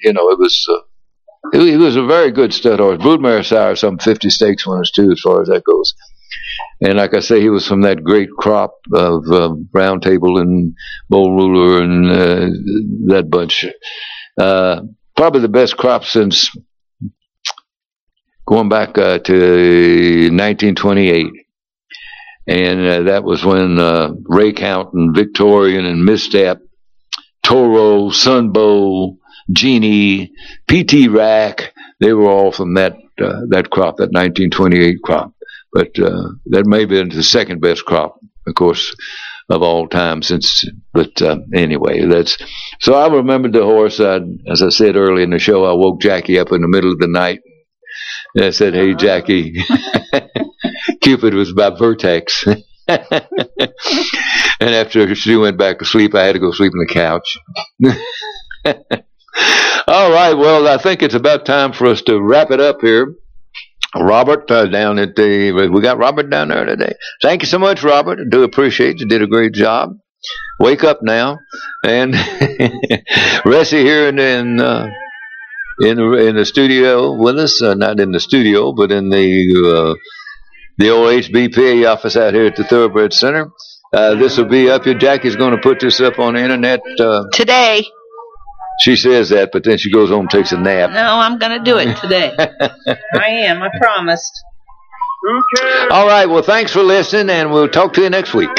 He was a very good stud horse. Broodmare sired some 50 stakes winners too, as far as that goes. And like I say, he was from that great crop of Round Table and Bold Ruler and that bunch. Probably the best crop since going back to 1928. And that was when Ray Count and Victorian and Misstep, Toro, Sunbow, Genie, P.T. Rack, they were all from that crop, that 1928 crop. But that may have been the second best crop, of course, of all time but anyway, so I remembered the horse. As I said earlier in the show, I woke Jackie up in the middle of the night and I said, "Hey, Jackie, Cupid was by Vertex." And after she went back to sleep, I had to go sleep on the couch. All right, well, I think it's about time for us to wrap it up here. Robert, down at we got Robert down there today. Thank you so much, Robert. I do appreciate it. You did a great job. Wake up now. And Ressie here in the studio with us, not in the studio, but in the OHBPA office out here at the Thoroughbred Center. This will be up here. Jackie's going to put this up on the internet today. She says that, but then she goes home and takes a nap. No, I'm going to do it today. I am. I promised. All right. Well, thanks for listening, and we'll talk to you next week.